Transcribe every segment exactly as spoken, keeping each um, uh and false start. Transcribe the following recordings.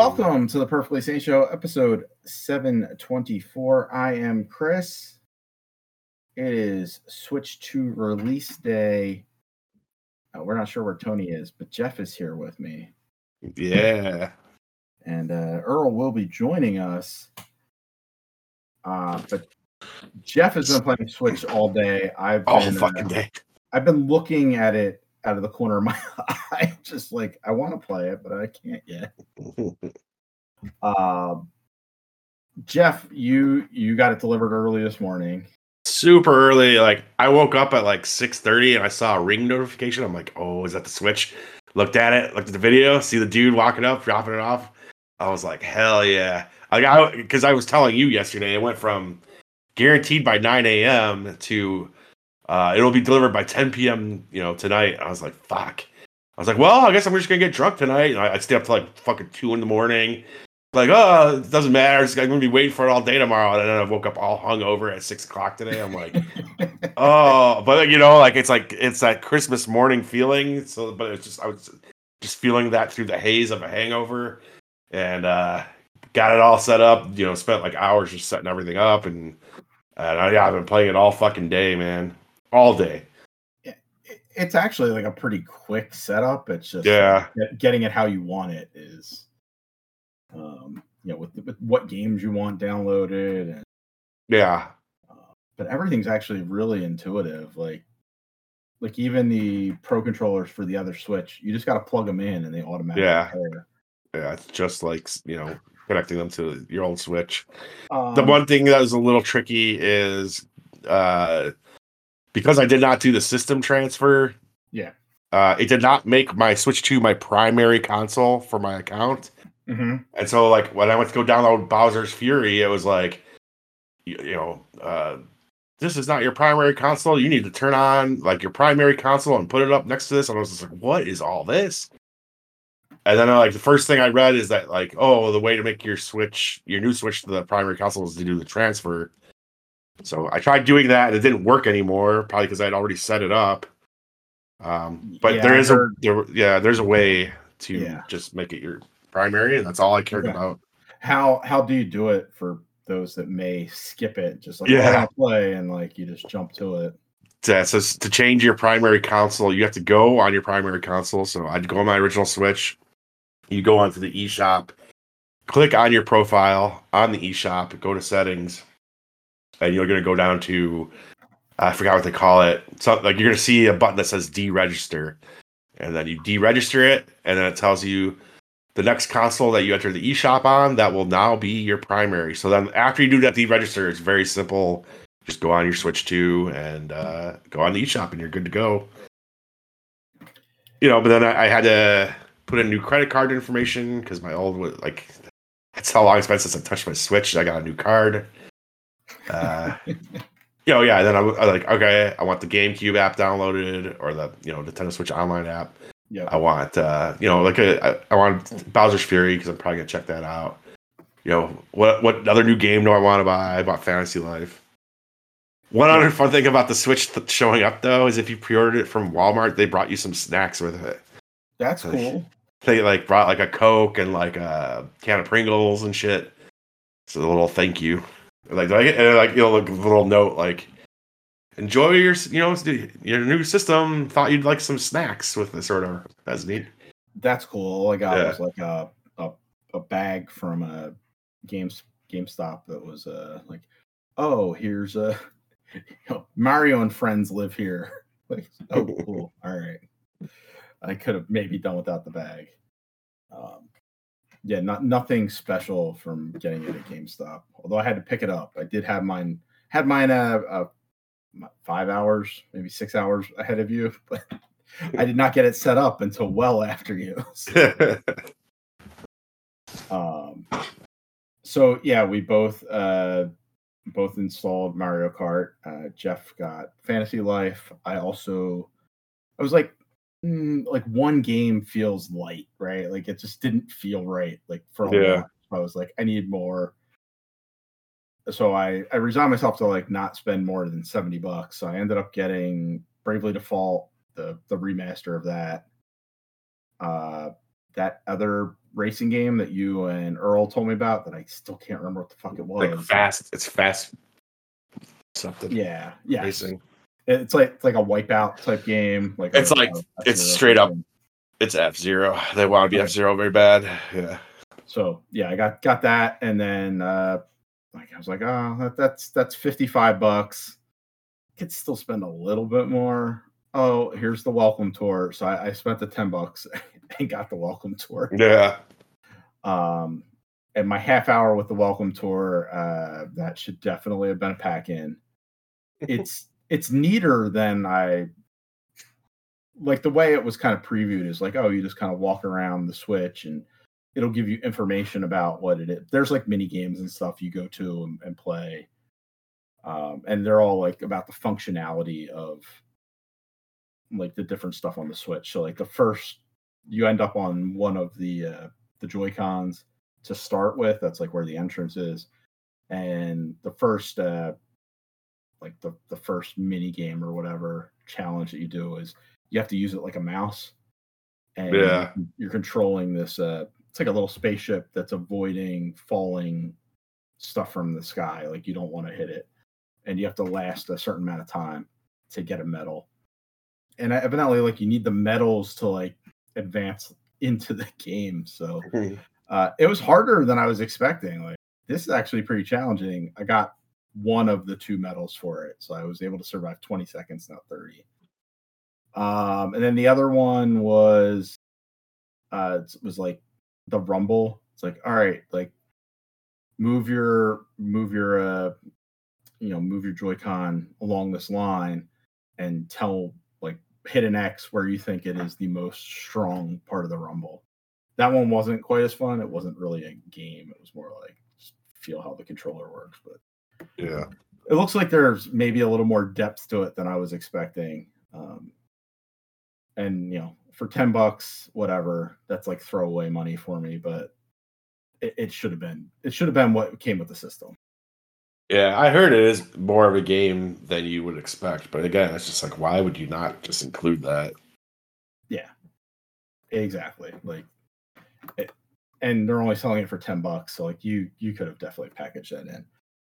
Welcome to the Perfectly Sane Show, episode seven twenty-four. I am Chris. It is Switch two release day. Uh, we're not sure where Tony is, but Jeff is here with me. Yeah. And uh, Earl will be joining us. Uh, but Jeff has been playing Switch all day. I've all been, fucking uh, day. I've been looking at it out of the corner of my eye. Just like, I want to play it, but I can't yet. uh, Jeff, you you got it delivered early this morning. Super early. Like, I woke up at like six thirty and I saw a ring notification. I'm like, oh, is that the Switch? Looked at it, looked at the video, see the dude walking up, dropping it off. I was like, hell yeah. Like, I, because I was telling you yesterday, it went from guaranteed by nine a.m. to uh, it'll be delivered by ten p.m. you know, tonight. I was like, fuck. I was like, well, I guess I'm just going to get drunk tonight. And I, I'd stay up till like fucking two in the morning. Like, oh, it doesn't matter. I'm going to be waiting for it all day tomorrow. And then I woke up all hungover at six o'clock today. I'm like, oh, but you know, like, it's like, it's that Christmas morning feeling. So, but it's just, I was just feeling that through the haze of a hangover and uh, got it all set up, you know, spent like hours just setting everything up. And, and I, yeah, I've been playing it all fucking day, man. All day. It's actually like a pretty quick setup. It's just yeah. like, getting it how you want it is. Um, you know, with, with what games you want downloaded, and yeah, uh, but everything's actually really intuitive. Like, like even the Pro controllers for the other Switch, you just got to plug them in, and they automatically yeah, pair. yeah. It's just like, you know, connecting them to your old Switch. Um, the one thing that was a little tricky is uh, because I did not do the system transfer. Yeah, uh, it did not make my Switch two my primary console for my account. Mm-hmm. And so, like, when I went to go download Bowser's Fury, it was like, you, you know, uh, this is not your primary console. You need to turn on, like, your primary console and put it up next to this. And I was just like, what is all this? And then, like, the first thing I read is that, like, oh, the way to make your Switch, your new Switch to the primary console is to do the transfer. So I tried doing that, and it didn't work anymore, probably because I'd already set it up. Um, but yeah, there is heard, a, there, yeah, there's a way to yeah. just make it your primary, and that's all I cared okay. about. How how do you do it for those that may skip it? Just like, yeah, oh, I want to play, and like you just jump to it. Yeah, so to change your primary console, you have to go on your primary console. So I'd go on my original Switch. You go onto the eShop, click on your profile on the eShop, go to settings, and you're going to go down to, I forgot what they call it. So like you're going to see a button that says deregister, and then you deregister it, and then it tells you the next console that you enter the eShop on, that will now be your primary. So then after you do that deregister, it's very simple. Just go on your Switch two and uh, go on the eShop, and you're good to go. You know, but then I, I had to put in new credit card information because my old was like, that's how long it's been since I touched my Switch. I got a new card. Uh, you know, yeah. Then I was like, okay, I want the GameCube app downloaded, or the, you know, Nintendo Switch Online app. Yeah. I want, uh, you know, like a, I, I want Bowser's Fury because I'm probably gonna check that out. You know, what what other new game do I want to buy? I bought Fantasy Life. One other fun thing about the Switch th- showing up, though, is if you pre-ordered it from Walmart, they brought you some snacks with it. That's so cool. They, they like brought like a Coke and like a can of Pringles and shit. So a little thank you, like like and like you know, like a little note like, enjoy your you know your new system. Thought you'd like some snacks with this sort of. That's neat. That's cool. All I got yeah. was like a, a a bag from a Games GameStop that was uh like, oh, here's a. You know, Mario and friends live here. Like, oh, cool. All right. I could have maybe done without the bag. Um, yeah, not nothing special from getting it at GameStop. Although I had to pick it up. I did have mine. Had mine uh, uh five hours, maybe six hours ahead of you, but I did not get it set up until well after you. So, um. So yeah, we both. Uh, Both installed Mario Kart. Uh, Jeff got Fantasy Life. I also, I was like, mm, like one game feels light, right? Like it just didn't feel right. Like for a yeah. while, I was like, I need more. So I, I resigned myself to like not spend more than seventy bucks. So I ended up getting Bravely Default, the the remaster of that. Uh, that other racing game that you and Earl told me about that I still can't remember what the fuck it was. Like fast, it's fast something. Yeah, yeah. Racing. It's like it's like a Wipeout type game. Like it's a, like a it's straight up. It's F-Zero. They want to be okay. F-Zero very bad. Yeah. So yeah, I got got that, and then uh, like I was like, oh, that, that's that's fifty-five bucks. I could still spend a little bit more. Oh, here's the welcome tour. So I, I spent the ten bucks and got the welcome tour. Yeah. Um, and my half hour with the welcome tour, uh, that should definitely have been a pack in. It's it's neater than I like the way it was kind of previewed is like, oh, you just kind of walk around the Switch and it'll give you information about what it is. There's like mini games and stuff you go to and, and play. Um, and they're all like about the functionality of like the different stuff on the Switch. So like the first, you end up on one of the uh, the Joy-Cons to start with. That's like where the entrance is. And the first, uh, like the, the first mini game or whatever challenge that you do is you have to use it like a mouse. And yeah. you're controlling this, uh, it's like a little spaceship that's avoiding falling stuff from the sky. Like you don't want to hit it. And you have to last a certain amount of time to get a medal. And evidently, like you need the medals to like advance into the game. So uh, it was harder than I was expecting. Like this is actually pretty challenging. I got one of the two medals for it, so I was able to survive twenty seconds, not thirty. Um, and then the other one was uh, it was like the Rumble. It's like, all right, like move your move your uh, you know move your Joy-Con along this line and tell like hit an X where you think it is the most strong part of the Rumble. That one wasn't quite as fun. It wasn't really a game. It was more like just feel how the controller works. But yeah, it looks like there's maybe a little more depth to it than I was expecting. Um, and you know, for ten bucks, whatever, that's like throwaway money for me. But it, it should have been. It should have been what came with the system. Yeah, I heard it is more of a game than you would expect. But again, it's just like, why would you not just include that? Yeah, exactly. Like, it, and they're only selling it for ten bucks. So like, you you could have definitely packaged that in.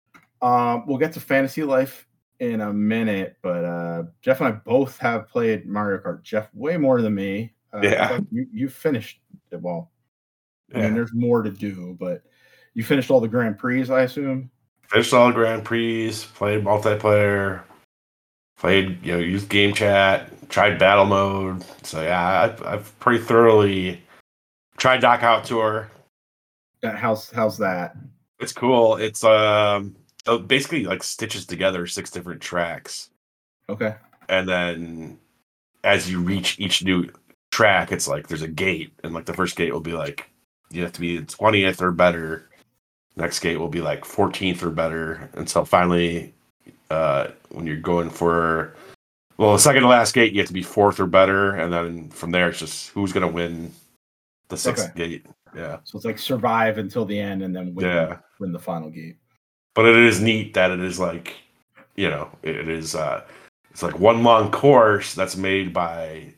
Um, we'll get to Fantasy Life in a minute, but uh, Jeff and I both have played Mario Kart. Jeff way more than me. Uh, yeah, you you finished it. Well, I yeah. mean, there's more to do, but you finished all the Grand Prix, I assume. Finished all the Grand Prix, played multiplayer, played, you know, used game chat, tried battle mode. So yeah, I've, I've pretty thoroughly tried Knockout Tour. Uh, how's how's that? It's cool. It's um basically like stitches together six different tracks. Okay. And then as you reach each new track, it's like there's a gate, and like the first gate will be like you have to be twentieth or better. Next gate will be like fourteenth or better, until finally, uh, when you're going for, well, the second to last gate, you have to be fourth or better, and then from there, it's just who's going to win the sixth okay. gate. Yeah. So it's like survive until the end, and then win, yeah. win the final gate. But it is neat that it is like, you know, it is, uh, it's like one long course that's made by,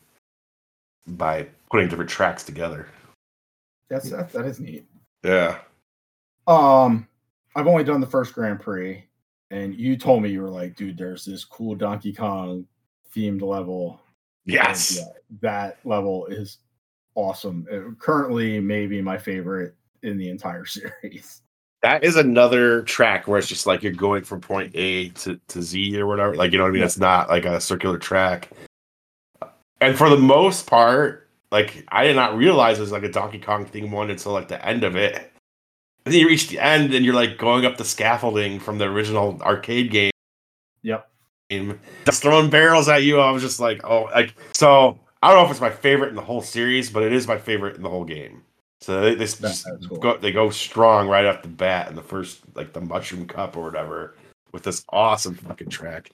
by putting different tracks together. That's that, that is neat. Yeah. Um, I've only done the first Grand Prix, and you told me you were like, dude, there's this cool Donkey Kong themed level. Yes. Yeah, that level is awesome. It, currently, maybe my favorite in the entire series. That is another track where it's just like you're going from point A to, to Z or whatever. Like, you know what I mean? Yeah. It's not like a circular track. And for the most part, like, I did not realize it was like a Donkey Kong theme one until like the end of it. And then you reach the end and you're like going up the scaffolding from the original arcade game. Yep. Just throwing barrels at you. I was just like, oh, like, so I don't know if it's my favorite in the whole series, but it is my favorite in the whole game. So they, they just cool. go, they go strong right off the bat in the first, like the Mushroom Cup or whatever, with this awesome fucking track.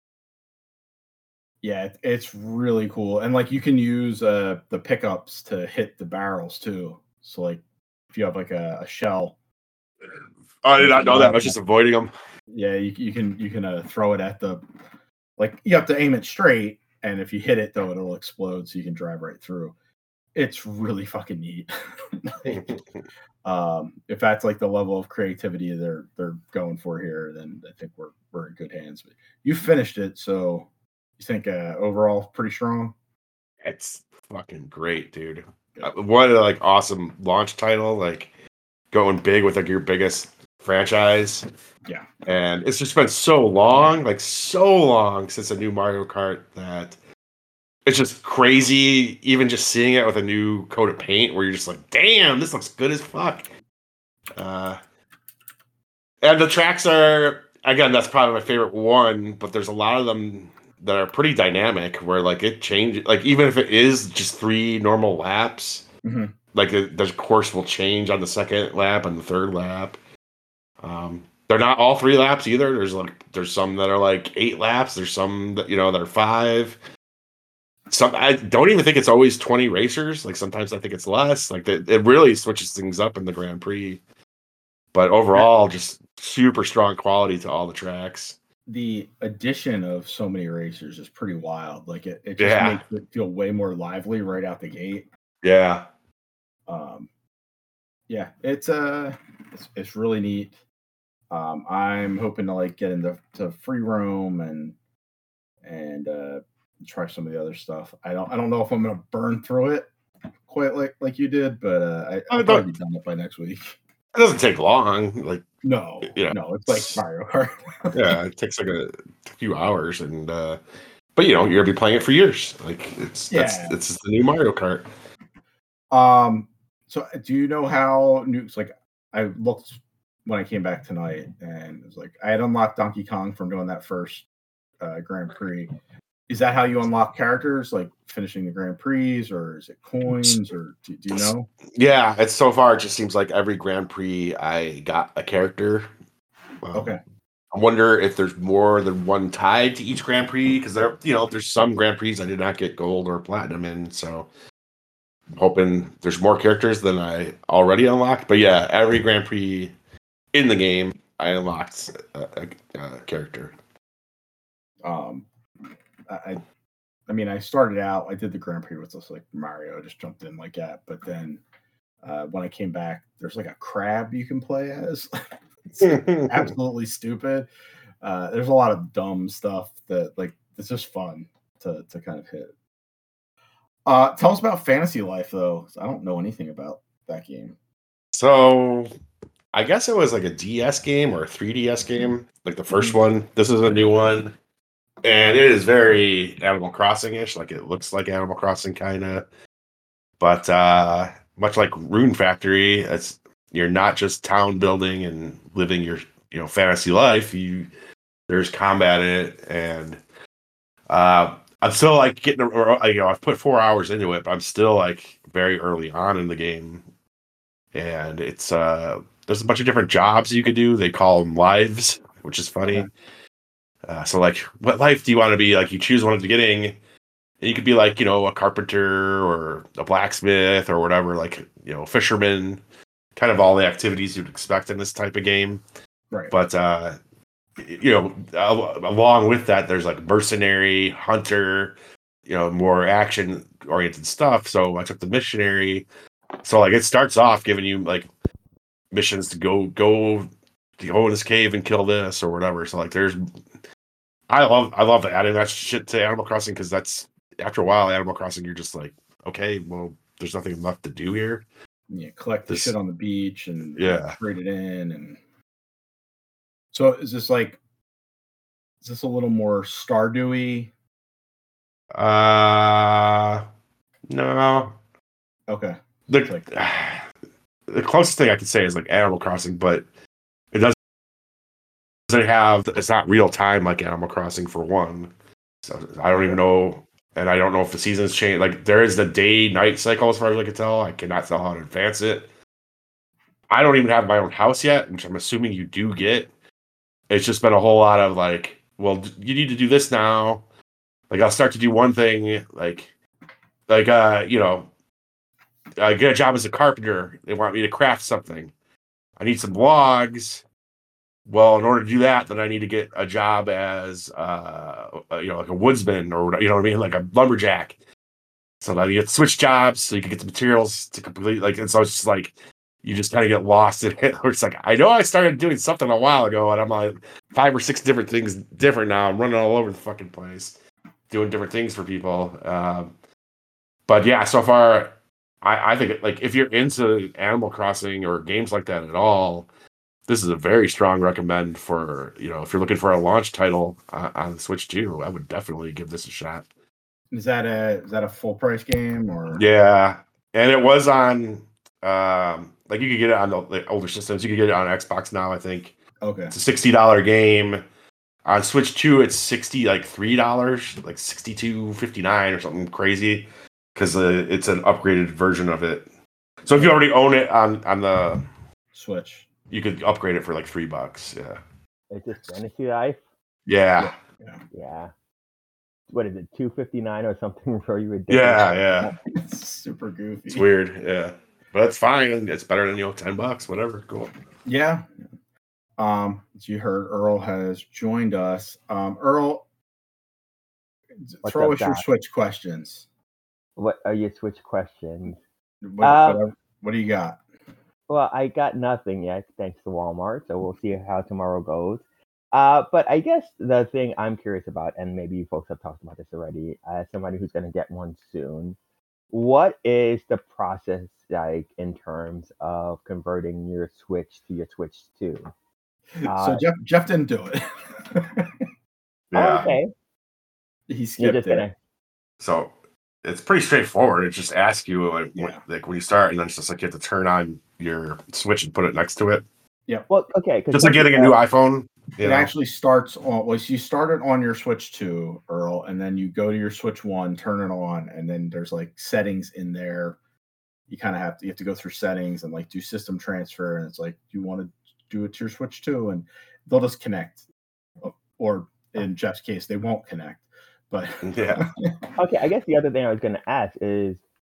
Yeah, it's really cool. And like you can use uh, the pickups to hit the barrels too. So like, if you have like a, a shell. Oh, I did not know that. I was just avoiding them. Yeah, you, you can you can uh, throw it at the, like you have to aim it straight, and if you hit it though, it'll explode, so you can drive right through. it's really fucking neat. Like, um, if that's like the level of creativity they're they're going for here, then I think we're we're in good hands. But you finished it, so you think uh, overall pretty strong? It's fucking great, dude. Uh, What a like awesome launch title, like going big with like your biggest franchise. Yeah. And it's just been so long, like so long since a new Mario Kart that it's just crazy, even just seeing it with a new coat of paint where you're just like, damn, this looks good as fuck. Uh, and the tracks are, again, that's probably my favorite one, but there's a lot of them that are pretty dynamic where like it changes, like even if it is just three normal laps, hmm like the, the course will change on the second lap and the third lap. Um, they're not all three laps either. There's like there's some that are like eight laps. There's some that you know that are five. Some I don't even think it's always twenty racers. Like sometimes I think it's less. Like the, it really switches things up in the Grand Prix. But overall, just super strong quality to all the tracks. The addition of so many racers is pretty wild. Like it, it just Yeah, makes it feel way more lively right out the gate. yeah. Um, yeah, it's uh it's, it's really neat. Um, I'm hoping to like get into to free roam and and uh, try some of the other stuff. I don't I don't know if I'm gonna burn through it quite like like you did, but uh, I, I I'll don't- probably be done it by next week. It doesn't take long. Like No, Yeah. no, it's like Mario Kart. yeah, it takes like a few hours, and uh, but you know you're gonna be playing it for years. Like it's Yeah. that's it's the new Mario Kart. Um, so uh, do you know how new? Like, I looked when I came back tonight, and it was like I had unlocked Donkey Kong from doing that first uh, Grand Prix. Is that how you unlock characters, like finishing the Grand Prix, or is it coins, or do, do you know? Yeah, it's so far it just seems like every Grand Prix I got a character. Um, Okay, I wonder if there's more than one tied to each Grand Prix because there, you know, there's some Grand Prix I did not get gold or platinum in, so I'm hoping there's more characters than I already unlocked. But yeah, every Grand Prix in the game I unlocked a, a, a character. um, I, I mean, I started out. I did the Grand Prix with just like Mario, just jumped in like that. But then uh, when I came back, there's like a crab you can play as. It's absolutely stupid. Uh, there's a lot of dumb stuff that like it's just fun to to kind of hit. Uh, tell us about Fantasy Life though. I don't know anything about that game. So I guess it was like a D S game or a three D S game, like the first one. This is a new one. And it is very Animal Crossing-ish, like it looks like Animal Crossing kind of. But uh, much like Rune Factory, it's you're not just town building and living your you know fantasy life. You there's combat in it, and uh, I'm still like getting or, you know I've put four hours into it, but I'm still like very early on in the game, and it's uh, there's a bunch of different jobs you could do. They call them lives, which is funny. Okay. Uh, so like, what life do you want to be? Like, you choose one at the beginning, and you could be like, you know, a carpenter or a blacksmith or whatever, like, you know, fisherman, kind of all the activities you'd expect in this type of game. Right. But, uh, you know, al- along with that, there's like mercenary, hunter, you know, more action oriented stuff. So I took the missionary. So like, it starts off giving you like missions to go, go, to go in this cave and kill this or whatever. So like, there's, I love I love adding that shit to Animal Crossing because that's after a while Animal Crossing you're just like, okay, well there's nothing left to do here. Yeah, collect the This- shit on the beach and Yeah. trade it in, and so is this like is this a little more Stardewy? Uh no. Okay, The, It's like- the closest thing I could say is like Animal Crossing, but it doesn't doesn't have it's not real time like Animal Crossing for one. So I don't even know and I don't know if the seasons change. Like there is the day night cycle as far as I can tell. I cannot tell how to advance it. I don't even have my own house yet, which I'm assuming you do get. It's just been a whole lot of like, well, you need to do this now. Like I'll start to do one thing, like, like uh, you know, I get a job as a carpenter. They want me to craft something. I need some logs. Well, in order to do that, then I need to get a job as, uh, you know, like a woodsman or you know what I mean, like a lumberjack. So now you get switch jobs, so you can get the materials to complete. Like, and so it's just like you just kind of get lost in it. Or it's like I know I started doing something a while ago, and I'm like five or six different things different now. I'm running all over the fucking place, doing different things for people. Um, but yeah, so far, I, I think like if you're into Animal Crossing or games like that at all, this is a very strong recommend for, you know, if you're looking for a launch title uh, on the Switch two, I would definitely give this a shot. Is that a is that a full price game or? Yeah, and it was on, um, like you could get it on the, the older systems. You could get it on Xbox now, I think. Okay. It's a sixty dollar game. On Switch two, it's sixty like three dollars, like sixty two fifty nine or something crazy, because uh, it's an upgraded version of it. So if you already own it on on the Switch, you could upgrade it for like three bucks. Yeah. It's just Fantasy Life. Yeah. Yeah. Yeah. What is it? Two fifty nine or something for you? Ridiculous. Yeah, yeah. It's super goofy. It's weird. Yeah, but it's fine. It's better than, you know, ten bucks, whatever. Cool. Yeah. Um, as you heard, Earl has joined us. Um, Earl, What's throw up, us your Doc? Switch questions. What are your Switch questions? What, Uh, what, what do you got? Well, I got nothing yet, thanks to Walmart. So we'll see how tomorrow goes. Uh, but I guess the thing I'm curious about, and maybe you folks have talked about this already, as somebody who's going to get one soon, what is the process like in terms of converting your Switch to your Switch two? Uh, so Jeff Jeff didn't do it. Yeah. Oh, okay. He You're skipped just it. gonna. So it's pretty straightforward. It just asks you like, when, Yeah. like when you start, and then it's just like you have to turn on your Switch and put it next to it, Well, okay. 'cause just like getting a new iPhone. You It know? actually starts on well, so you start it on your Switch two, Earl, and then you go to your Switch one, turn it on, and then there's like settings in there. You kind of have to you have to go through settings and like do system transfer, and it's like you want to do it to your Switch two, and they'll just connect. Or in Jeff's case, they won't connect. But Yeah. Okay, I guess the other thing I was going to ask is,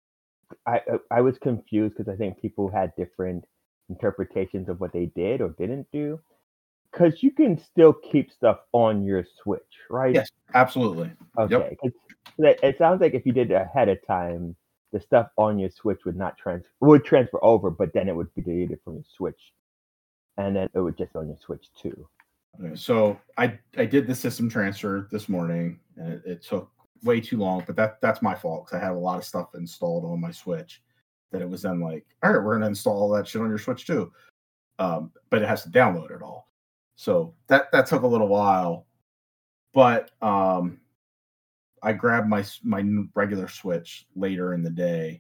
I I was confused because I think people had different interpretations of what they did or didn't do. Because you can still keep stuff on your Switch, right? yes, absolutely. Okay. 'Cause it it sounds like if you did it ahead of time, the stuff on your Switch would not transfer would transfer over, but then it would be deleted from your Switch, and then it would just be on your Switch too. Okay, so I I did the system transfer this morning, and it, it took way too long. But that that's my fault because I had a lot of stuff installed on my Switch. That it was then like, all right, we're gonna install all that shit on your Switch too. Um, but it has to download it all. So that that took a little while. But um, I grabbed my my regular Switch later in the day,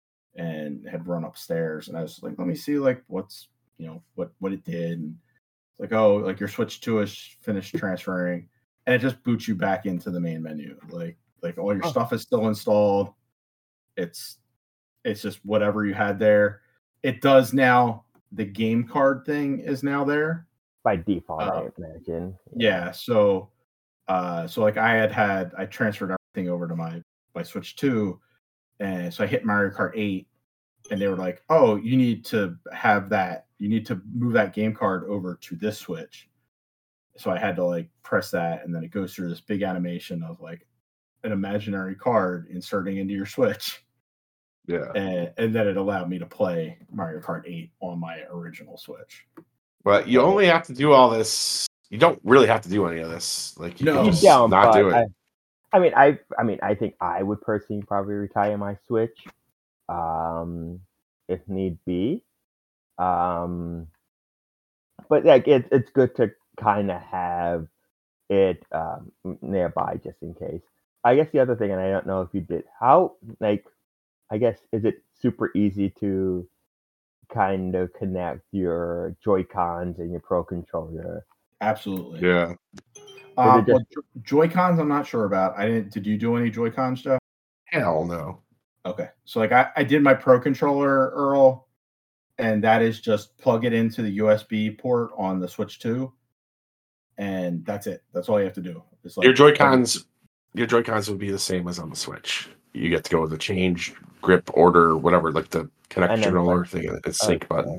and had run upstairs, and I was like, let me see like what's you know what what it did. And like, oh, like your Switch two is finished transferring, and it just boots you back into the main menu. Like, like all your Oh. stuff is still installed. It's, it's just whatever you had there. It does now. The game card thing is now there. By default, I Uh, imagine. Yeah. So, uh, so like I had had I transferred everything over to my my Switch two, and so I hit Mario Kart eight, and they were like, "Oh, you need to have that. You need to move that game card over to this Switch." So I had to like press that, and then it goes through this big animation of like an imaginary card inserting into your Switch, Yeah. and and then it allowed me to play Mario Kart eight on my original Switch. But you only have to do all this. You don't really have to do any of this. Like you No. can You just don't, not but do it. I, I mean, I, I mean, I think I would personally probably retire my Switch, um, if need be. Um, but like it's it's good to kind of have it um, nearby just in case. I guess the other thing, and I don't know if you did, how like, I guess is it super easy to kind of connect your Joy Cons and your Pro controller? Absolutely. Yeah. Uh, Is it well, Jo- Joy Cons, I'm not sure about. I didn't. Did you do any Joy Cons, Jeff? Hell no. Okay, so like I, I did my Pro controller, Earl, and that is just plug it into the U S B port on the Switch two, and that's it. That's all you have to do. It's like Your Joy Cons, your Joy Cons would be the same as on the Switch. You get to go with the change grip order, whatever, like the connect And then controller like- thing, and sync okay. button.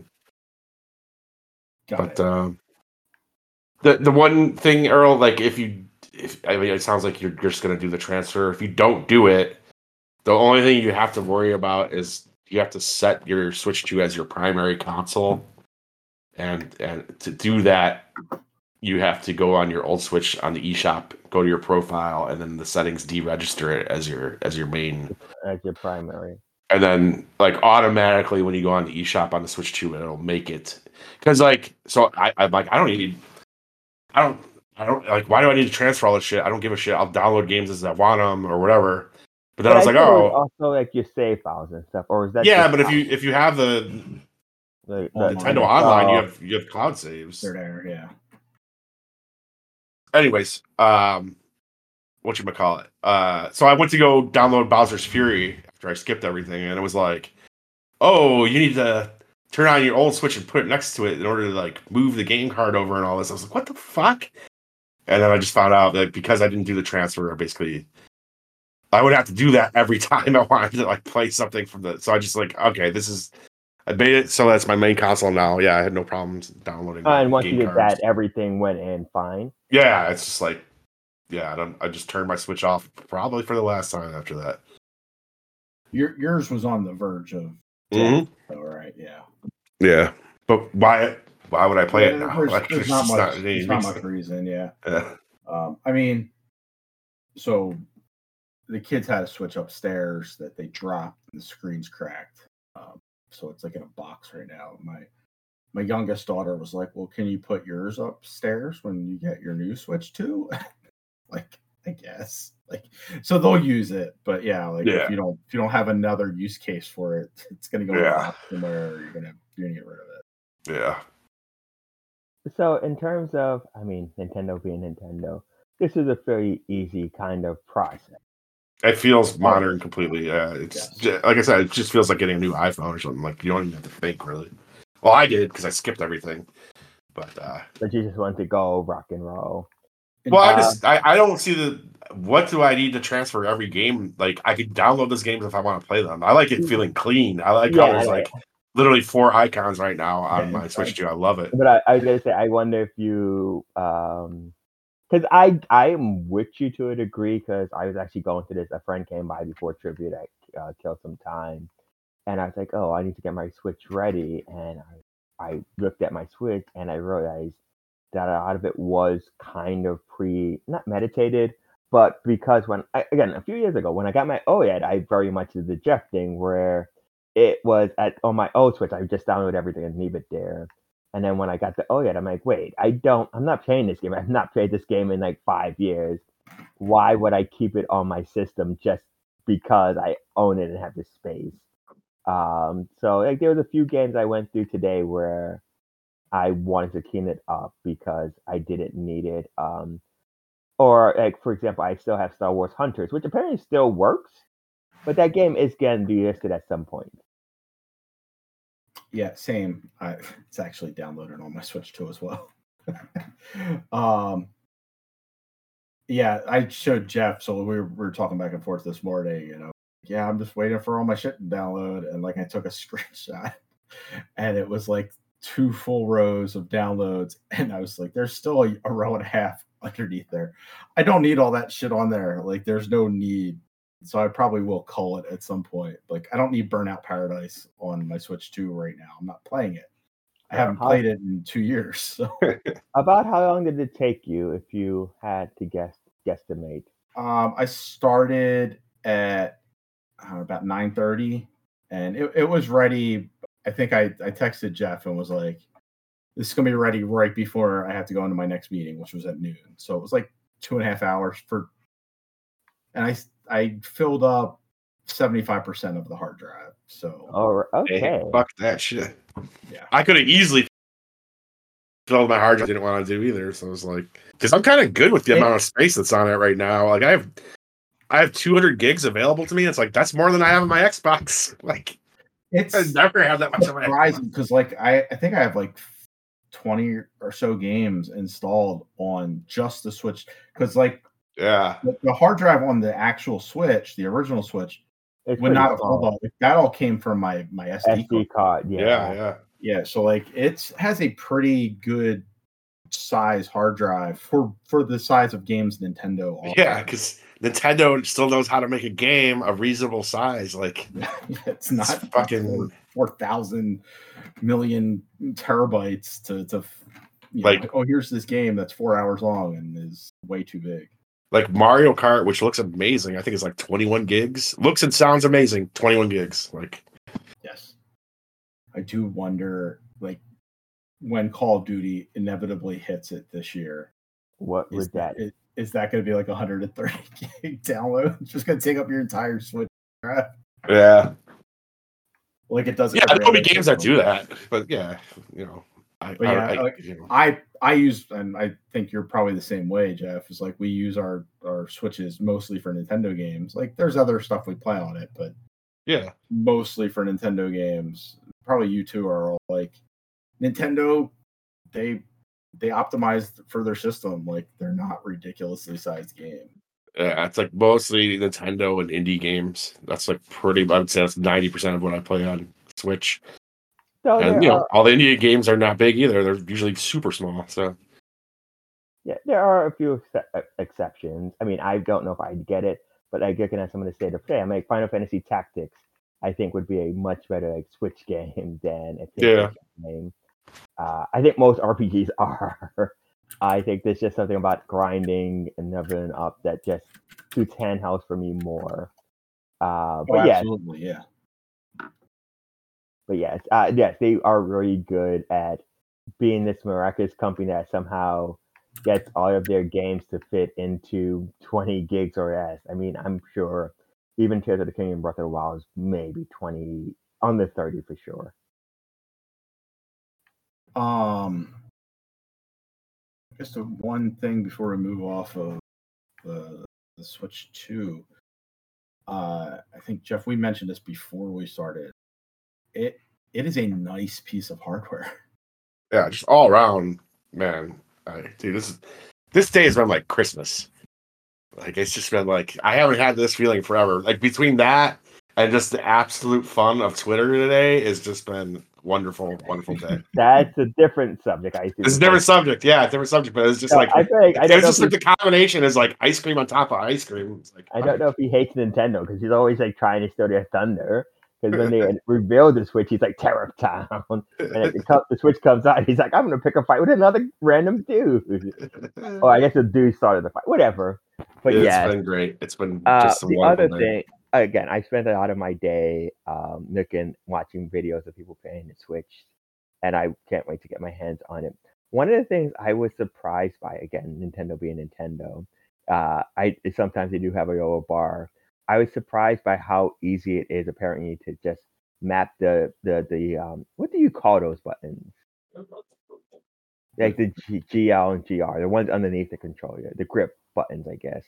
Got But it. um, the the one thing, Earl, like if you, if I mean, it sounds like you're, you're just gonna do the transfer. If you don't do it, The only thing you have to worry about is you have to set your Switch two as your primary console, and and to do that, you have to go on your old Switch on the eShop, go to your profile, and then the settings deregister it as your as your main as your primary. And then like automatically when you go on the eShop on the Switch two, it'll make it because like so I, I'm like I don't need I don't I don't like why do I need to transfer all this shit? I don't give a shit. I'll download games as I want them or whatever. But then But I was I like, thought it was oh, also like your save files and stuff, or is that yeah. just But if you if you have the the, Well, the Nintendo oh, Online, you have you have cloud saves. They're there, yeah. Anyways, um, what you call it? Uh, so I went to go download Bowser's Fury after I skipped everything, and it was like, oh, you need to turn on your old Switch and put it next to it in order to like move the game card over and all this. I was like, what the fuck? And then I just found out that because I didn't do the transfer, basically, I would have to do that every time I wanted to like play something from the. So I just like, okay, this is. I made it so that's my main console now. Yeah, I had no problems downloading. Uh, and once game you did cards. that, everything went in fine. Yeah, it's just like, yeah, I don't. I just turned my Switch off probably for the last time after that. Your yours was on the verge of. Mm-hmm. All right, yeah. Yeah, but why? Why would I play yeah, it now? There's, Like, there's it's not just much. not any there's not reason. much reason. Yeah. Yeah. Um, I mean, so the kids had a Switch upstairs that they dropped, and the screen's cracked. Um, so it's like in a box right now. My my youngest daughter was like, "Well, can you put yours upstairs when you get your new Switch too?" Like, I guess. Like, so they'll use it, but yeah, like Yeah. if you don't if you don't have another use case for it, it's gonna go in a Yeah. box somewhere. Or you're gonna you're gonna get rid of it. Yeah. So in terms of, I mean, Nintendo being Nintendo, this is a very easy kind of process. It feels modern completely. Yeah, it's Yes. ju- like I said, it just feels like getting a new iPhone or something. Like you don't even have to think really. Well, I did because I skipped everything, but uh, But you just want to go rock and roll. well, I Uh, just I, I don't see the what do I need to transfer every game? Like I could download those games if I want to play them. I like it feeling clean. I like how Yeah, there's I- like literally four icons right now on Yeah, my Switch I- too. I love it. But I, I was gonna say, I wonder if you, um, because I I am with you to a degree. Because I was actually going through this. A friend came by before trivia that uh, killed some time, and I was like, oh, I need to get my Switch ready. And I, I looked at my Switch and I realized that a lot of it was kind of pre not meditated, but because when I, again a few years ago when I got my OLED, I very much did the Jeff thing where it was at on my old Switch. I just download everything and leave it there. And then when I got the OLED, I'm like, wait, I don't, I'm not playing this game. I've not played this game in like five years. Why would I keep it on my system just because I own it and have the space? Um, so like there was a few games I went through today where I wanted to clean it up because I didn't need it. Um, or like for example, I still have Star Wars Hunters, which apparently still works, but that game is going to be listed at some point. Yeah, same. I, it's actually downloaded on my Switch too as well. um, yeah, I showed Jeff. So we were, we were talking back and forth this morning. You know, yeah, I'm just waiting for all my shit to download, and like I took a screenshot, and it was like two full rows of downloads, and I was like, there's still a, a row and a half underneath there. I don't need all that shit on there. Like, there's no need. So I probably will cull it at some point. Like, I don't need Burnout Paradise on my Switch two right now. I'm not playing it. I haven't How- played it in two years. So About how long did it take you if you had to guess guesstimate? um, I started at uh, about nine thirty, and it, it was ready. I think I, I texted Jeff and was like, this is going to be ready right before I have to go into my next meeting, which was at noon. So it was like two and a half hours for, and I, I filled up seventy-five percent of the hard drive. So Oh, okay. Hey, fuck that shit. yeah. I could have easily filled my hard drive. I didn't want to do either. So I was like, because I'm kind of good with the It- amount of space that's on it right now. Like I have, I have two hundred gigs available to me. It's like that's more than I have on my Xbox. Like It's I never have that much on my Xbox. surprising because like I, I think I have like twenty or so games installed on just the Switch because like Yeah, the, the hard drive on the actual Switch, the original Switch, It's would pretty not have small. held up. That all came from my my S D S D card. card, yeah. yeah, yeah. Yeah, so like it's has a pretty good size hard drive for for the size of games Nintendo offers. Yeah, because Nintendo still knows how to make a game a reasonable size. Like it's not it's fucking four thousand million terabytes to to you know, like, like, oh, here's this game that's four hours long and is way too big. Like Mario Kart, which looks amazing. I think it's like twenty-one gigs. Looks and sounds amazing. twenty-one gigs. Like, yes. I do wonder, like, when Call of Duty inevitably hits it this year. What would is that? Is, is that going to be like a one hundred thirty gig download? It's just going to take up your entire Switch. Yeah. Like it does. Yeah, there'll be games that do that, but yeah, you know. I, but yeah, I, I, like, you know. I I use, and I think you're probably the same way, Jeff. Is like we use our our Switches mostly for Nintendo games. Like there's other stuff we play on it, but yeah, mostly for Nintendo games. Probably you two are all like Nintendo. They they optimized for their system. Like they're not ridiculously sized games. Yeah, it's like mostly Nintendo and indie games. That's like pretty. I would say that's ninety percent of what I play on Switch. So and you know, are, all the indie games are not big either. They're usually super small. So yeah, there are a few ex- exceptions. I mean, I don't know if I'd get it, but like looking at some of the state of play, I'm like Final Fantasy Tactics. I think would be a much better like Switch game than a yeah. game. Uh, I think most R P Gs are. I think there's just something about grinding and leveling up that just suits handhelds for me more. Uh, but oh, yeah, absolutely, yeah. But yes, uh, yes, they are really good at being this miraculous company that somehow gets all of their games to fit into twenty gigs or less. I mean, I'm sure even Tears of the Kingdom Breath of the Wild is maybe twenty, under thirty for sure. Um, I guess the one thing before we move off of the, the Switch two, uh, I think, Jeff, we mentioned this before we started. It it is a nice piece of hardware. Yeah, just all around, man. I, dude, this is this day has been like Christmas. Like it's just been like I haven't had this feeling forever. Like between that and just the absolute fun of Twitter today has just been wonderful, wonderful day. That's a different subject. I see. It's a different subject, yeah, different subject. But it's just no, like I feel like I don't it's know just like the combination is like ice cream on top of ice cream. It's like I don't know if he hates Nintendo because he's always like trying to steal their thunder. Because when they revealed the Switch, he's like Terror Town, and if the, co- the Switch comes out, he's like, "I'm gonna pick a fight with another random dude." Oh, I guess the dude started the fight. Whatever. But yeah, yeah, it's been great. It's been uh, just a the wonderful other day. thing. Again, I spent a lot of my day um, looking, watching videos of people playing the Switch, and I can't wait to get my hands on it. One of the things I was surprised by, again, Nintendo being Nintendo, uh, I sometimes they do have a lower bar. I was surprised by how easy it is apparently to just map the the the um what do you call those buttons? Like the G- GL and G R, the ones underneath the controller, the grip buttons, I guess.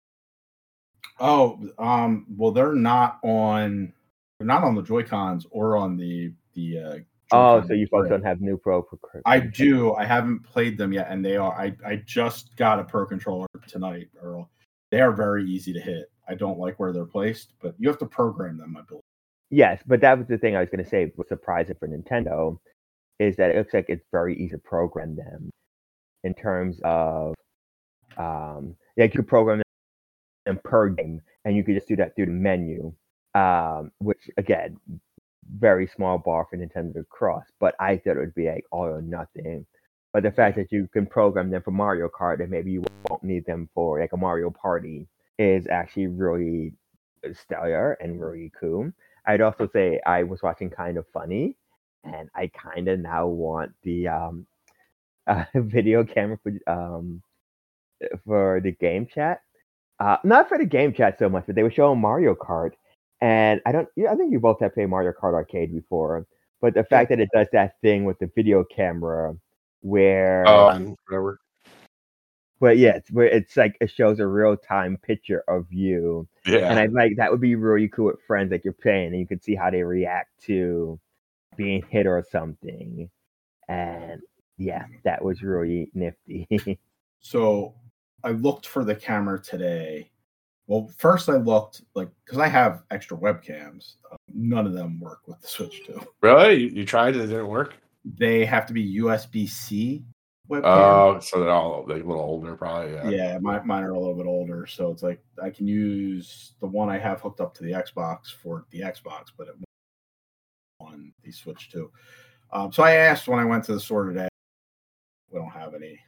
Oh, um, well, they're not on. They're not on the Joy-Cons or on the the. Uh, oh, so you folks don't have new Pro? Pro I do. I haven't played them yet, and they are. I I just got a Pro controller tonight, Earl. They are very easy to hit. I don't like where they're placed, but you have to program them, I believe. Yes, but that was the thing I was going to say. Was surprising for Nintendo is that it looks like it's very easy to program them in terms of, um, like you could program them per game, and you could just do that through the menu, um, which again, very small bar for Nintendo to cross. But I thought it would be like all or nothing. But the fact that you can program them for Mario Kart and maybe you won't need them for like a Mario Party is actually really stellar and really cool. I'd also say I was watching Kind of Funny, and I kind of now want the um, uh, video camera for um, for the game chat. Uh, not for the game chat so much, but they were showing Mario Kart, and I don't. I think you both have played Mario Kart Arcade before, but the fact that it does that thing with the video camera where oh, whatever. But yeah, it's where it's like it shows a real time picture of you. Yeah. And I like that would be really cool with friends like you're playing and you can see how they react to being hit or something. And yeah, that was really nifty. So I looked for the camera today. Well, first I looked like because I have extra webcams. Uh, none of them work with the Switch two. Really? You, you tried and it didn't work? They have to be U S B C, webcam. Oh, so they're all like a little older, probably. Yeah. Yeah, my, mine are a little bit older, so it's like I can use the one I have hooked up to the Xbox for the Xbox, but it won't on the Switch too. Um, so I asked when I went to the store today. We don't have any.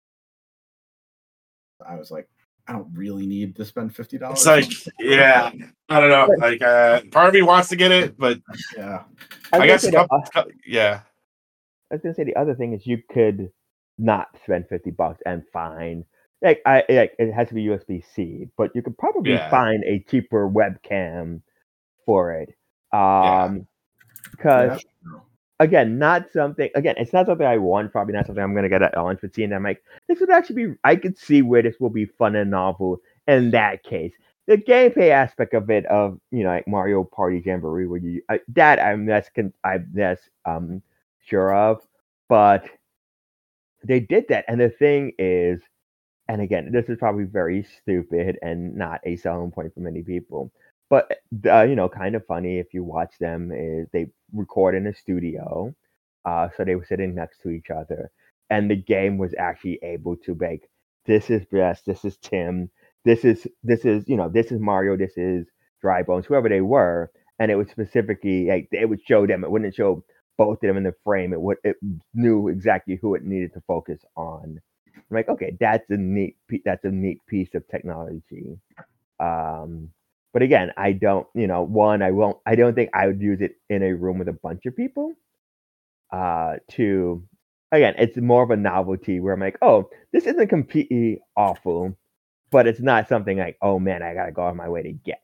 I was like, I don't really need to spend fifty dollars. It's like, yeah, I don't know. Like, uh, part of me wants to get it, but yeah, I, I guess, the, couple, uh, yeah. I was gonna say the other thing is you could not spend fifty bucks and find like I like it has to be U S B C, but you could probably Yeah. find a cheaper webcam for it. Yeah. Um, because yeah, sure. again, not something. Again, it's not something I want. Probably not something I'm gonna get at launch. But seeing that, I'm like, this would actually be. I could see where this will be fun and novel. In that case, the gameplay aspect of it, of you know, like Mario Party Jamboree, where you I, that I'm that's con, I'm that's um sure of, but they did that, and the thing is, and again, this is probably very stupid and not a selling point for many people. But uh, you know, kind of funny if you watch them is they record in a studio, uh, so they were sitting next to each other, and the game was actually able to make this is Bess, this is Tim, this is this is you know this is Mario, this is Dry Bones, whoever they were, and it would specifically like it would show them. It wouldn't show both of them in the frame. It would it knew exactly who it needed to focus on. I'm like, okay, that's a neat that's a neat piece of technology. Um, but again, I don't, you know, one, I won't, I don't think I would use it in a room with a bunch of people. Uh, two, again, it's more of a novelty where I'm like, oh, this isn't completely awful, but it's not something like, oh man, I gotta go on my way to get.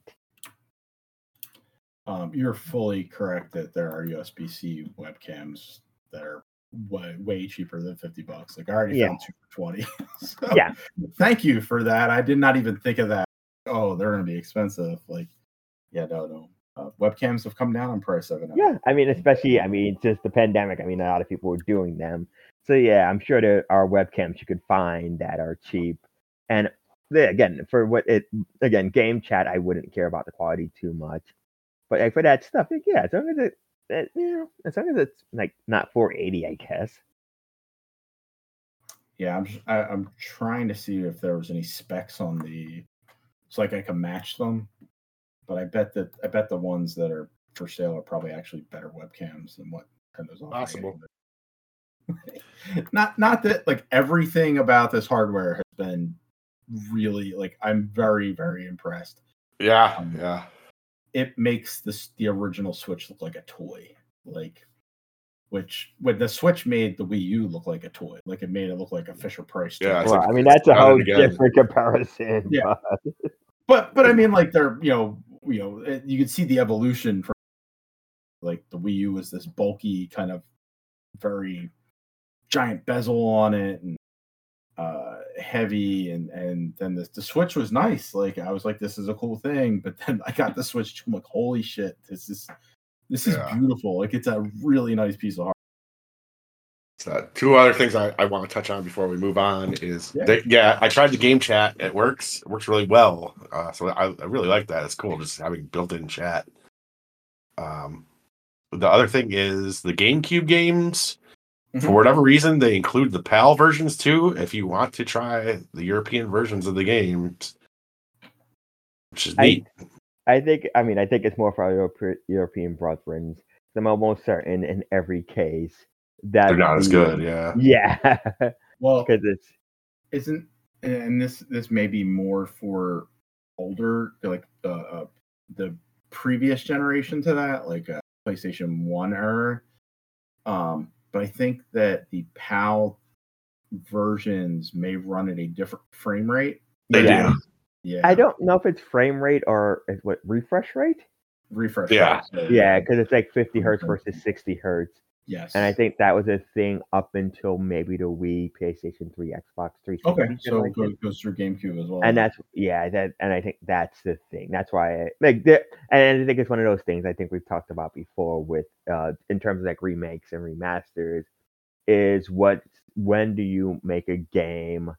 Um, you're fully correct that there are U S B C webcams that are way, way cheaper than fifty bucks. Like I already Yeah. found two for twenty. So Yeah. thank you for that. I did not even think of that. Oh, they're going to be expensive. Like, yeah, no, no. Uh, webcams have come down in price. I've been Yeah, I mean, especially, I mean, since the pandemic, I mean, a lot of people were doing them. So yeah, I'm sure there are webcams you could find that are cheap. And they, again, for what it, again, game chat, I wouldn't care about the quality too much. But like, for that stuff, like, yeah, as long as it, it, you know, as long as it's like not four eighty, I guess. Yeah, I'm just, I, I'm trying to see if there was any specs on the, so like I can match them. But I bet that I bet the ones that are for sale are probably actually better webcams than what Nintendo's offering. Possible. not not that like everything about this hardware has been really like I'm very very impressed. Yeah, Um, yeah. It makes this the original Switch look like a toy, like which when the Switch made the Wii U look like a toy, like it made it look like a Fisher Price toy. Yeah, it's Well, like- I mean, that's a done it whole again. different comparison. Yeah. But But but I mean, like they're you know you know it- you can see the evolution from like the Wii U was this bulky kind of very giant bezel on it and uh heavy and and then the, the Switch was nice. Like I was like, this is a cool thing, but then I got the Switch. I'm like, holy shit, this is this is Yeah. beautiful. Like it's a really nice piece of hardware. So two other things I, I want to touch on before we move on is Yeah. they, yeah, I tried the game chat. It works. It works really well. Uh, so I, I really like that. It's cool just having built-in chat. Um, the other thing is the GameCube games. Mhm. For whatever reason, they include the PAL versions too. If you want to try the European versions of the games, which is I- neat. I think, I mean, I think it's more for our Europe- European brethren. I'm almost certain in every case that They're not as the- good. Yeah. Yeah, Well, because it's isn't and this this may be more for older like uh, uh the previous generation to that like uh, PlayStation one era um but I think that the PAL versions may run at a different frame rate. They yeah. do. Yeah, I don't know if it's frame rate or is what refresh rate. refresh Yeah. rate, so, Yeah, because it's like fifty Mhm. hertz versus sixty hertz, yes, and I think that was a thing up until maybe the Wii, PlayStation three, Xbox three sixty. okay, so it generation. goes, goes through GameCube as well. And that's yeah, that and I think that's the thing. That's why I, like the, and I think it's one of those things I think we've talked about before with uh in terms of like remakes and remasters is what when do you make a game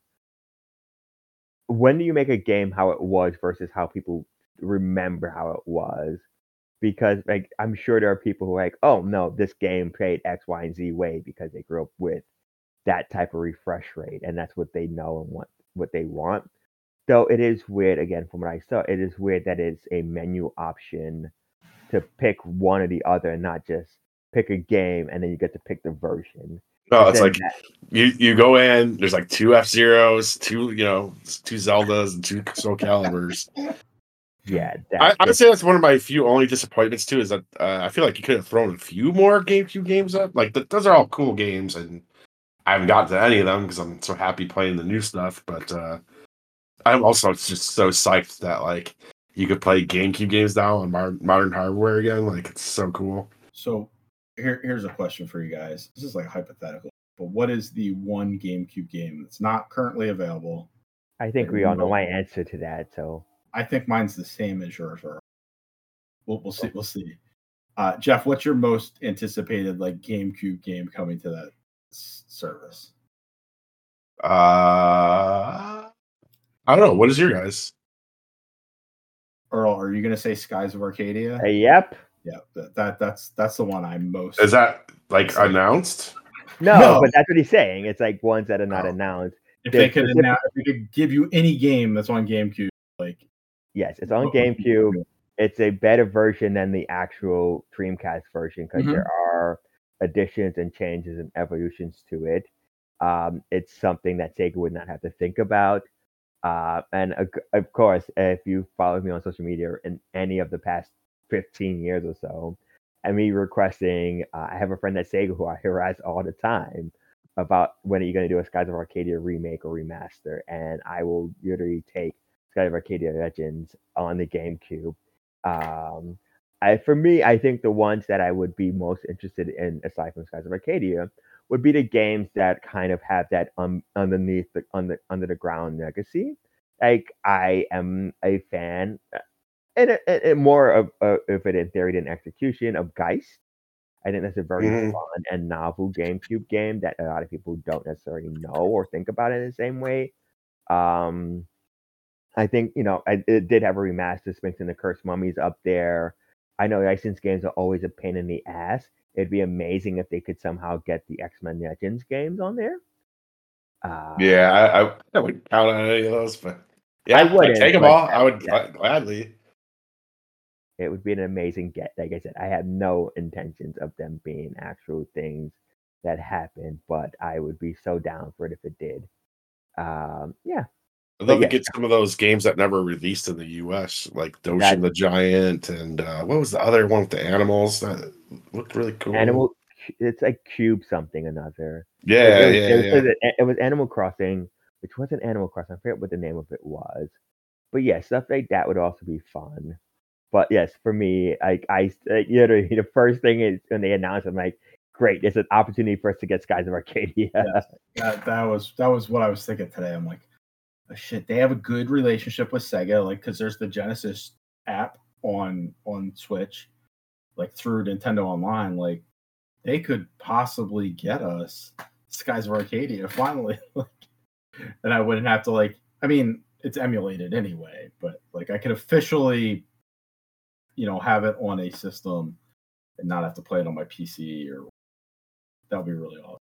when do you make a game how it was versus how people remember how it was? Because like I'm sure there are people who are like, oh no, this game played X, Y, and Z way because they grew up with that type of refresh rate, and that's what they know and what what they want. Though it is weird, again, from what I saw, it is weird that it's a menu option to pick one or the other, and not just pick a game and then you get to pick the version. No, it's like that, you you go in. There's like two F Zeros, two you know, two Zeldas, and two Soul Calibers. Yeah, I, I would say that's one of my few only disappointments too. Is that uh, I feel like you could have thrown a few more GameCube games up. Like the, those are all cool games, and I haven't gotten to any of them because I'm so happy playing the new stuff. But uh, I'm also just so psyched that like you could play GameCube games now on modern, modern hardware again. Like it's so cool. So here, here's a question for you guys. This is like hypothetical, but what is the one GameCube game that's not currently available? I think we all know my answer to that. So I think mine's the same as yours. Or we'll we'll see. We'll see. Uh, Jeff, what's your most anticipated like GameCube game coming to that s- service? Uh, I don't know. What is your guys? Earl, are you going to say Skies of Arcadia? Uh, yep. Yeah, that, that that's that's the one I'm most. Is that like announced? No, No. but that's what he's saying. It's like ones that are not Oh. announced. If There's they could specific- announce, if they could give you any game that's on GameCube, like Yes, it's on what would you GameCube. do? It's a better version than the actual Dreamcast version because Mhm. there are additions and changes and evolutions to it. Um, it's something that Sega would not have to think about. Uh, and of of course, if you follow me on social media in any of the past fifteen years or so, and me requesting, uh, I have a friend at Sega who I harass all the time about when are you going to do a Skies of Arcadia remake or remaster, and I will literally take Skies of Arcadia Legends on the GameCube. Um, I, for me, I think the ones that I would be most interested in, aside from Skies of Arcadia, would be the games that kind of have that um, underneath the under, under the ground legacy. Like I am a fan, uh, and, and, and more of, uh, of it in theory than execution of Geist. I think that's a very Mhm. fun and novel GameCube game that a lot of people don't necessarily know or think about it in the same way. Um, I think, you know, I, it did have a remaster. Sphinx and the Cursed Mummies up there. I know licensed games are always a pain in the ass. It'd be amazing if they could somehow get the X-Men Legends games on there. Uh, Yeah, I, I, I wouldn't count on any of those, but yeah, I I would wouldn't, take them but all. I would yeah. gladly. It would be an amazing get. Like I said, I have no intentions of them being actual things that happen, but I would be so down for it if it did. Um, yeah. I'd But love to yeah. get some of those games that never released in the U S, like Doshin That- the Giant, and uh, what was the other one with the animals that looked really cool? Animal, it's like Cube something another. Yeah, it, was, yeah, it, was, yeah. it was Animal Crossing, which wasn't Animal Crossing. I forget what the name of it was. But yeah, stuff like that would also be fun. But yes, for me, like I, like, literally, the first thing is when they announced, I'm like, great, it's an opportunity for us to get Skies of Arcadia. Yes, that, that was that was what I was thinking today. I'm like, oh, shit, they have a good relationship with Sega, like because there's the Genesis app on on Switch, like through Nintendo Online. Like they could possibly get us Skies of Arcadia finally, like, and I wouldn't have to like. I mean, it's emulated anyway, but like I could officially, you know, have it on a system and not have to play it on my P C, or that would be really awesome.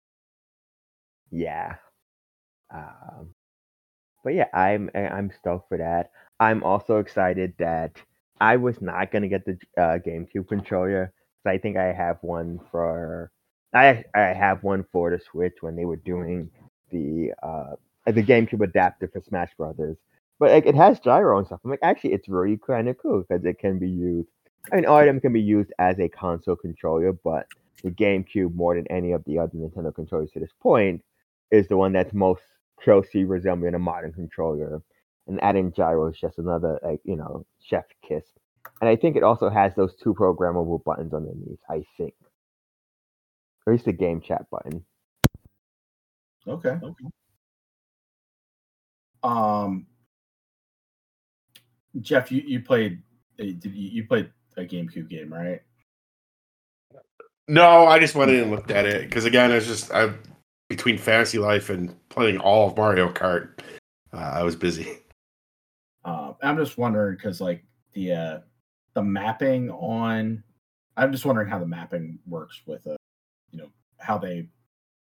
Yeah. Um, but yeah, I'm I'm stoked for that. I'm also excited that I was not gonna get the uh, GameCube controller. So I think I have one for I I have one for the Switch when they were doing the uh the GameCube adapter for Smash Brothers. But like it has gyro and stuff. I'm like, actually, it's really kind of cool because it can be used. I mean, all of them can be used as a console controller, but the GameCube, more than any of the other Nintendo controllers to this point, is the one that's most closely resembling a modern controller. And adding gyro is just another, like, you know, chef kiss. And I think it also has those two programmable buttons underneath, I think. Or at least the game chat button. Okay. Okay. Um, Jeff, you, you played did you, you played a GameCube game, right? No, I just went in and looked at it because again, it's just I between Fantasy Life and playing all of Mario Kart, uh, I was busy. Uh, I'm just wondering because like the uh, the mapping on, I'm just wondering how the mapping works with uh, you know, how they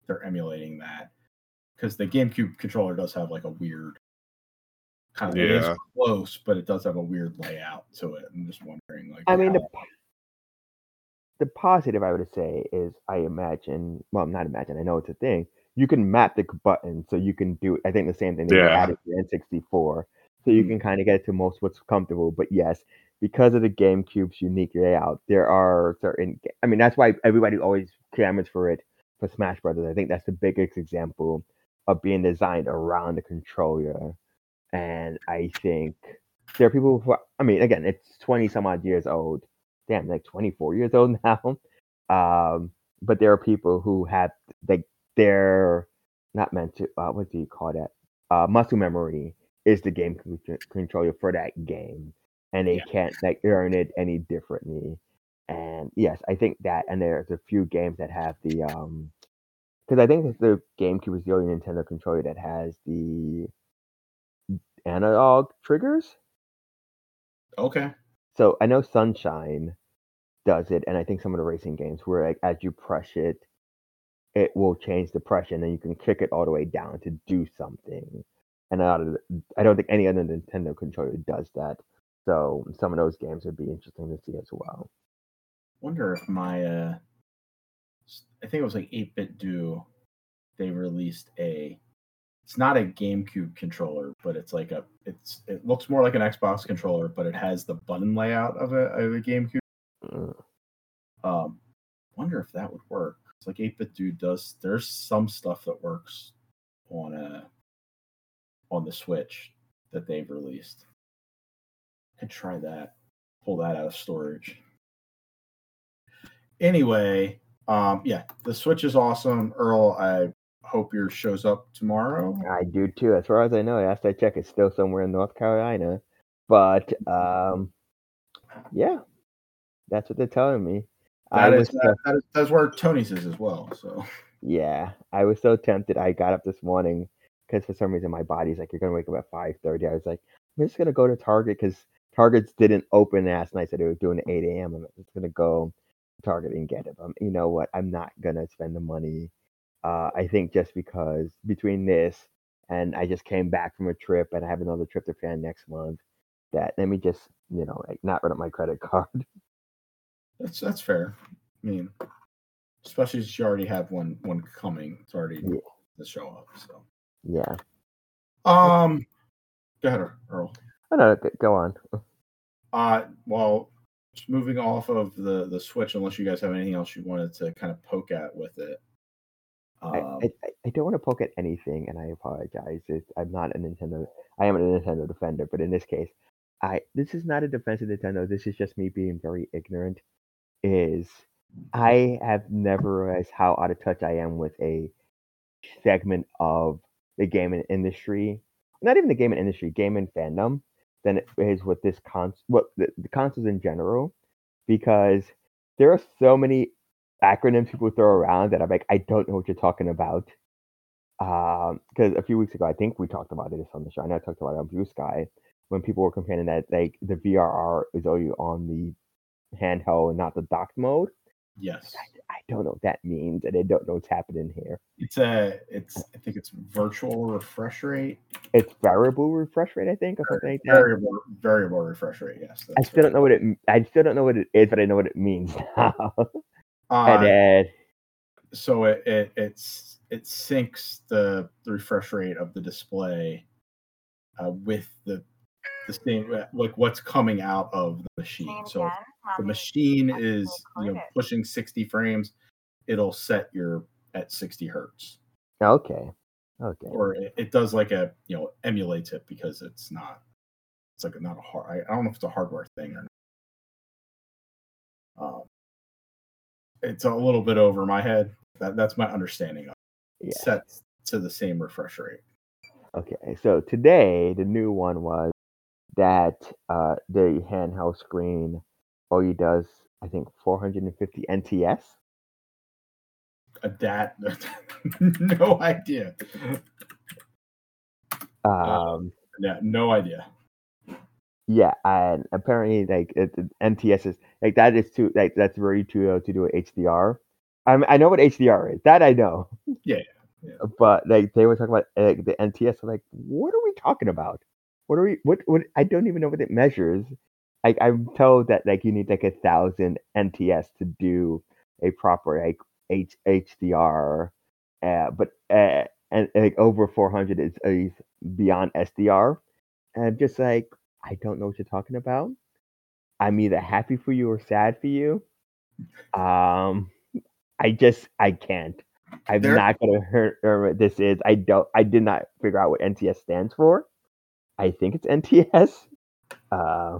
they're emulating that because the GameCube controller does have like a weird kind of. Yeah. It is close, but it does have a weird layout to it. I'm just wondering, like, I mean, the, the positive I would say is I imagine, well, not imagine, I know it's a thing. You can map the button, so you can do, I think, the same thing they yeah. added to N sixty-four. So you mm-hmm. can kind of get to most what's comfortable. But yes, because of the GameCube's unique layout, there are certain, I mean, that's why everybody always clamors for it for Smash Brothers. I think that's the biggest example of being designed around the controller. And I think there are people who, I mean, again, it's twenty some odd years old. Damn, like twenty-four years old now. Um, but there are people who have, like, they're not meant to, uh, what do you call that? Uh, muscle memory is the game c- controller for that game. And they yeah. can't, like, learn it any differently. And yes, I think that, and there's a few games that have the, um, because I think the GameCube is the only Nintendo controller that has the analog triggers. Okay. So I know Sunshine does it, and I think some of the racing games where, like, as you press it, it will change the pressure, and then you can kick it all the way down to do something. And a lot of the, I don't think any other Nintendo controller does that. So some of those games would be interesting to see as well. Wonder if my, uh, I think it was like eight-Bit Do, they released a, it's not a GameCube controller, but it's like a, it's it looks more like an Xbox controller, but it has the button layout of a, of a GameCube. Mm. Um, wonder if that would work. It's like eight-Bit Do does, there's some stuff that works on a, on the Switch that they've released. Could try that. Pull that out of storage. Anyway, um, yeah, the Switch is awesome. Earl, I hope yours shows up tomorrow. I do too. As far as I know, last I check, it's still somewhere in North Carolina. But um, yeah, that's what they're telling me. That I is, was, that, that is that's where Tony's is as well. So yeah, I was so tempted. I got up this morning because for some reason my body's like, you're gonna wake up at five thirty. I was like, I'm just gonna go to Target because Targets didn't open last night, so they were doing eight a.m. I'm just gonna go to Target and get it. But you know what? I'm not gonna spend the money. Uh, I think just because between this and I just came back from a trip and I have another trip to plan next month, that let me just, you know, like not run up my credit card. That's that's fair. I mean, especially since you already have one one coming. It's already yeah. to show up. So yeah. Um, go ahead, Earl. Oh, no, go on. Uh, well, just moving off of the the Switch, unless you guys have anything else you wanted to kind of poke at with it. Um, I, I, I don't want to poke at anything, and I apologize. It's, I'm not a Nintendo. I am a Nintendo defender, but in this case, I this is not a defense of Nintendo. This is just me being very ignorant. Is I have never realized how out of touch I am with a segment of the gaming industry, not even the gaming industry, gaming fandom, than it is with this cons. What the, the consoles in general, because there are so many acronyms people throw around that I'm like, I don't know what you're talking about. Um, because a few weeks ago, I think we talked about this on the show. I know I talked about it on Blue Sky when people were complaining that like the V R R is only on the handheld and not the docked mode. Yes, I, I don't know what that means, and I don't know what's happening here. It's a, it's I think it's virtual refresh rate. It's variable refresh rate, I think, or something like that. Variable, variable refresh rate. Yes, I still don't know what it. I still don't know what it is, but I know what it means now. Uh, and then, so it, it it's it syncs the, the refresh rate of the display uh, with the the same like what's coming out of the machine. So if the machine is you know pushing sixty frames, it'll set your at sixty hertz. Okay. Okay. Or it, it does like a you know emulates it because it's not it's like not a hard. I, I don't know if it's a hardware thing or not. Um, It's a little bit over my head. That, that's my understanding of it. Yeah. Set to the same refresh rate. Okay, so today the new one was that uh, the handheld screen only does, I think, four hundred fifty N T S. A dat, no idea. Um, uh, yeah, no idea. Yeah, and apparently, like it, it, N T S is like that is too like that's very too low to do an H D R. I mean, I know what H D R is. That I know. Yeah, yeah. But like they were talking about like, the N T S. I'm like, what are we talking about? What are we? What? What? I don't even know what it measures. Like I'm told that like you need like a thousand N T S to do a proper like H HDR, uh, but uh, and, and like over four hundred is, is beyond S D R. And I'm just like, I don't know what you're talking about. I'm either happy for you or sad for you. Um, I just I can't. I'm There- not gonna hurt what this is. I don't. I did not figure out what N T S stands for. I think it's N T S. Uh,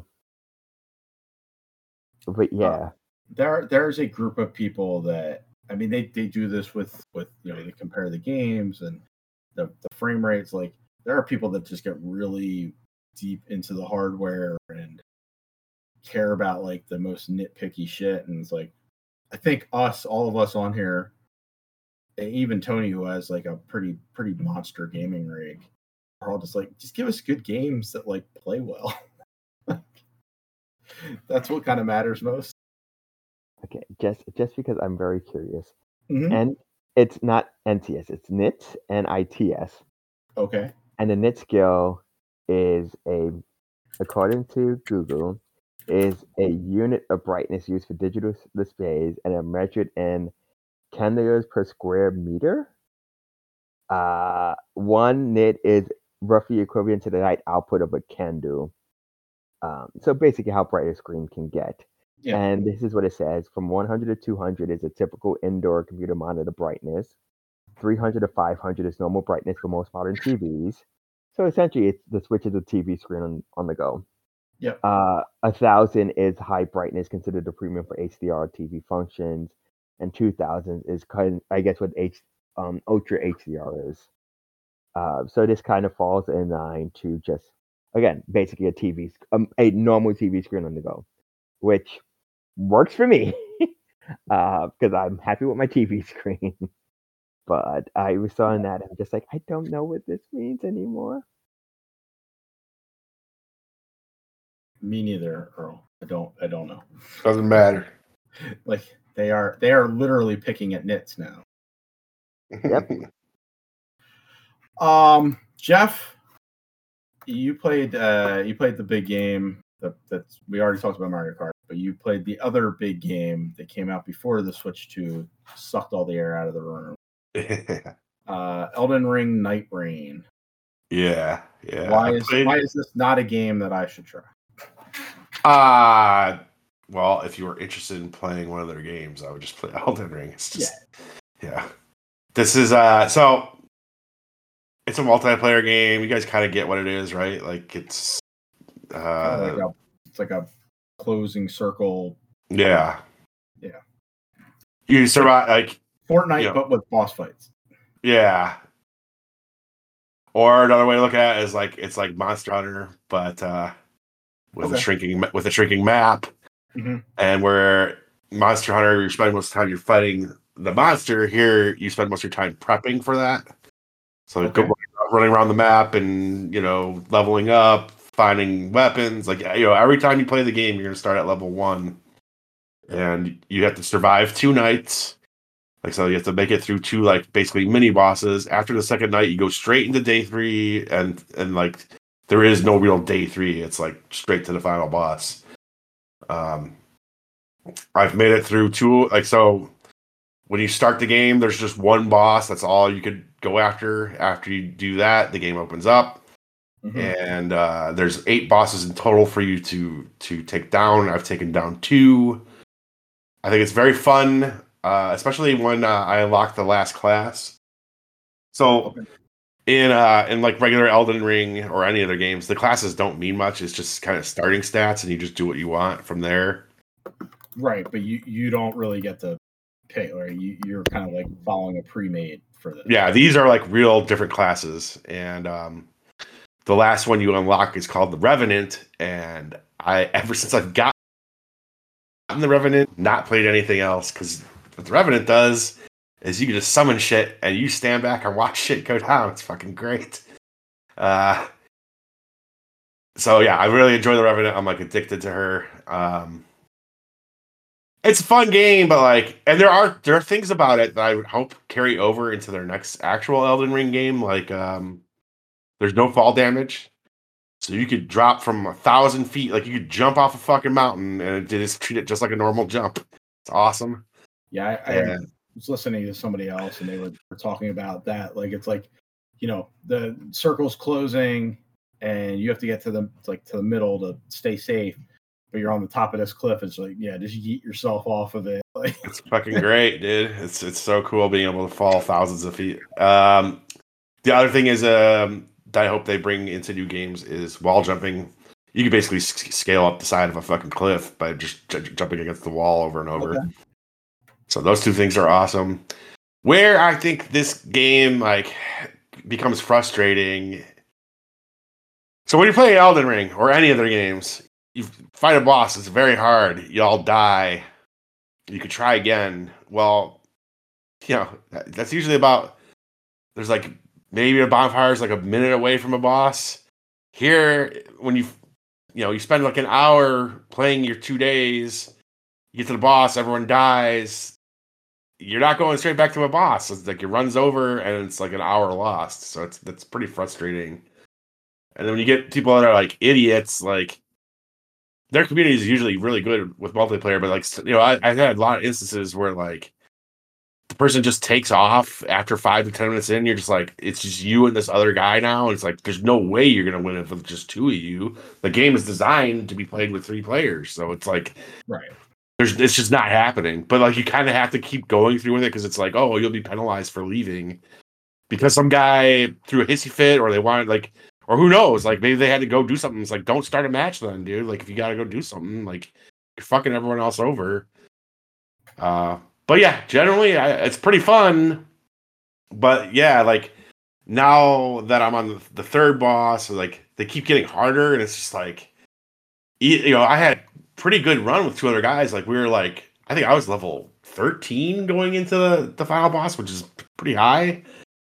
but yeah, there there's a group of people that I mean they, they do this with with you know they compare the games and the, the frame rates. Like there are people that just get really deep into the hardware and care about like the most nitpicky shit, and it's like I think us all of us on here, even Tony who has like a pretty pretty monster gaming rig, are all just like just give us good games that like play well. That's what kind of matters most. okay. Just just because I'm very curious, Mhm. and it's not N T S. It's nits and I T S, Okay. and the nit scale is a, according to Google, is a unit of brightness used for digital s- displays and are measured in candles per square meter. Uh, one nit is roughly equivalent to the light output of a candle. Um, so basically, how bright a screen can get. Yeah. And this is what it says: from one hundred to two hundred is a typical indoor computer monitor brightness. three hundred to five hundred is normal brightness for most modern T Vs. So essentially, it's the switch of the T V screen on, on the go. Yep. Uh, a thousand is high brightness, considered a premium for H D R T V functions, and two thousand is kind, I guess, what H um, ultra H D R is. Uh, so this kind of falls in line to just again, basically a T V, sc- um, a normal T V screen on the go, which works for me because I'm happy with my T V screen. But I was saw that and I'm just like, I don't know what this means anymore. Me neither, Earl. I don't I don't know. Doesn't matter. Like they are they are literally picking at nits now. Yep. Um, Jeff, you played uh you played the big game that that's we already talked about Mario Kart, but you played the other big game that came out before the Switch two, sucked all the air out of the room. Uh, Elden Ring Night Rain. yeah, yeah. Why I is played- why is this not a game that I should try? Uh well, if you were interested in playing one of their games, I would just play Elden Ring. It's just yeah. This is uh so it's a multiplayer game. You guys kind of get what it is, right? Like it's Kinda uh like a, it's like a closing circle yeah. Yeah. You survive like Fortnite, Yeah. but with boss fights. yeah. Or another way to look at it is like it's like Monster Hunter, but uh with a Okay. shrinking ma- with a shrinking map. Mhm. And where Monster Hunter, you spend most of the time you're fighting the monster. Here, you spend most of your time prepping for that. So Okay. go running around the map and you know leveling up, finding weapons. Like you know, every time you play the game, you're gonna start at level one, and you have to survive two nights. Like so, you have to make it through two like basically mini bosses. After the second night, you go straight into day three, and and like there is no real day three. It's like straight to the final boss. Um, I've made it through two. Like so, when you start the game, there's just one boss. That's all you could go after. After you do that, the game opens up, Mhm. and uh, there's eight bosses in total for you to to take down. I've taken down two. I think it's very fun, uh, especially when uh, I unlock the last class. So Okay. in uh, in like regular Elden Ring or any other games, the classes don't mean much. It's just kind of starting stats, and you just do what you want from there. Right, but you you don't really get to pick, or you you're kind of like following a pre-made for this. Yeah, these are like real different classes, and um, the last one you unlock is called the Revenant. And I, ever since I've gotten the Revenant, not played anything else because what the Revenant does is you can just summon shit and you stand back and watch shit go down. It's fucking great. Uh, so yeah, I really enjoy the Revenant. I'm like addicted to her. Um, it's a fun game, but like, and there are there are things about it that I would hope carry over into their next actual Elden Ring game. Like, um, there's no fall damage, so you could drop from a thousand feet. Like, you could jump off a fucking mountain and it just treat it just like a normal jump. It's awesome. Yeah, I, Yeah. I was listening to somebody else, and they were, were talking about that. Like, it's like, you know, the circle's closing, and you have to get to the like to the middle to stay safe. But you're on the top of this cliff. It's like, yeah, just yeet yourself off of it. Like, It's fucking great, dude. It's it's so cool being able to fall thousands of feet. Um, the other thing is, um, that I hope they bring into new games is wall jumping. You can basically s- scale up the side of a fucking cliff by just j- jumping against the wall over and over. Okay. So those two things are awesome. Where I think this game like becomes frustrating. So when you play Elden Ring or any other games, you fight a boss. It's very hard. You all die. You could try again. Well, you know, that's usually about, there's like maybe a bonfire is like a minute away from a boss. Here, when you, you know, you spend like an hour playing your two days, you get to the boss, everyone dies. You're not going straight back to a boss. It's like it runs over and it's like an hour lost. So it's that's pretty frustrating. And then when you get people that are like idiots, like their community is usually really good with multiplayer, but like, you know, I, I've had a lot of instances where like the person just takes off after five to ten minutes in. You're just like, it's just you and this other guy now. And it's like, there's no way you're gonna win it with just two of you. The game is designed to be played with three players, so it's like, right. there's it's just not happening. But like, you kind of have to keep going through with it because it's like, oh, you'll be penalized for leaving because some guy threw a hissy fit, or they wanted like. Or who knows? Like maybe they had to go do something. It's like, don't start a match then, dude. Like if you gotta go do something, like you're fucking everyone else over. Uh, but yeah, generally I, it's pretty fun. But yeah, like now that I'm on the, the third boss, like they keep getting harder, and it's just like, you know, I had pretty good run with two other guys. Like we were like, I think I was level thirteen going into the, the final boss, which is pretty high.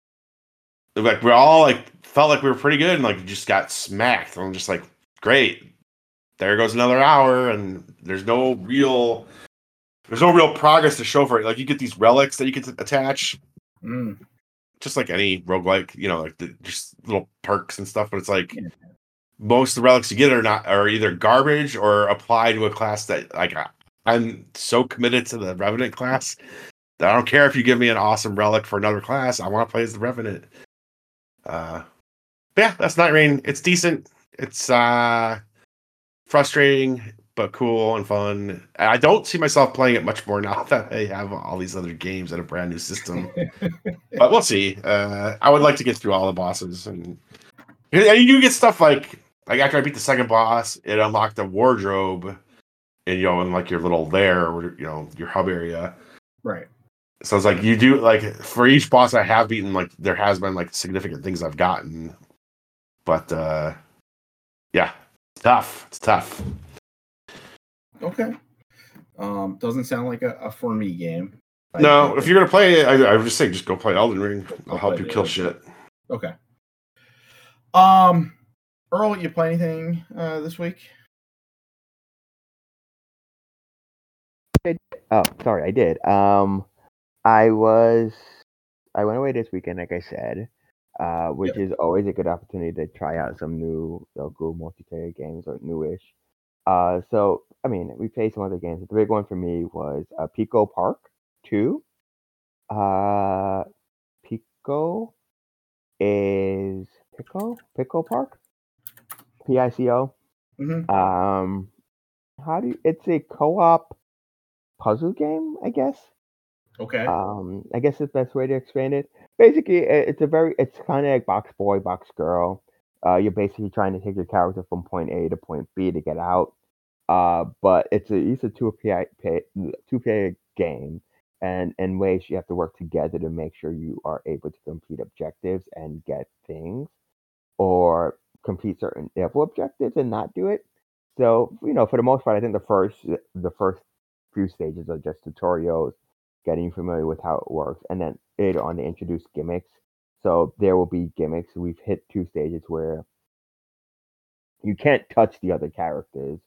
Like we're all like felt like we were pretty good, and like just got smacked. I'm just like, great, there goes another hour, and there's no real, there's no real progress to show for it. Like you get these relics that you can attach, Mm. just like any roguelike, you know, like the, just little perks and stuff. But it's like Yeah. most of the relics you get are not are either garbage or apply to a class that like I, I'm so committed to the Revenant class that I don't care if you give me an awesome relic for another class. I want to play as the Revenant. Uh, yeah, that's Night Rain. It's decent. It's uh, frustrating, but cool and fun. I don't see myself playing it much more now that I have all these other games and a brand new system. But we'll see. Uh, I would like to get through all the bosses, and and you do get stuff like like after I beat the second boss, it unlocked a wardrobe, and you know, in like your little lair or you know your hub area. Right. So it's like you do like for each boss I have beaten, like there has been like significant things I've gotten. But uh yeah, it's tough. It's tough. Okay. Um, doesn't sound like a, a for me game. No, if you're gonna play it, I, I would just say just go play Elden Ring. I'll help you kill shit. Okay. Um, Earl, you play anything uh, this week? Oh, sorry, I did. Um, I was, I went away this weekend, like I said, uh, which Yep. is always a good opportunity to try out some new, you know, cool multiplayer games or newish. Uh, so I mean, we played some other games. The big one for me was uh, Pico Park Two. Uh, Pico is Pico Pico Park, P I C O. Mm-hmm. Um, how do you, it's a co-op puzzle game, I guess. Okay. Um, I guess the best way to explain it. Basically, i- it's a very, it's kind of like Box Boy, Box Girl. Uh, you're basically trying to take your character from point A to point B to get out. Uh, but it's a it's a two player two player game, and in ways you have to work together to make sure you are able to complete objectives and get things, or complete certain level objectives and not do it. So you know, for the most part, I think the first the first few stages are just tutorials, getting familiar with how it works, and then later on they introduce gimmicks. So there will be gimmicks. We've hit two stages where you can't touch the other characters.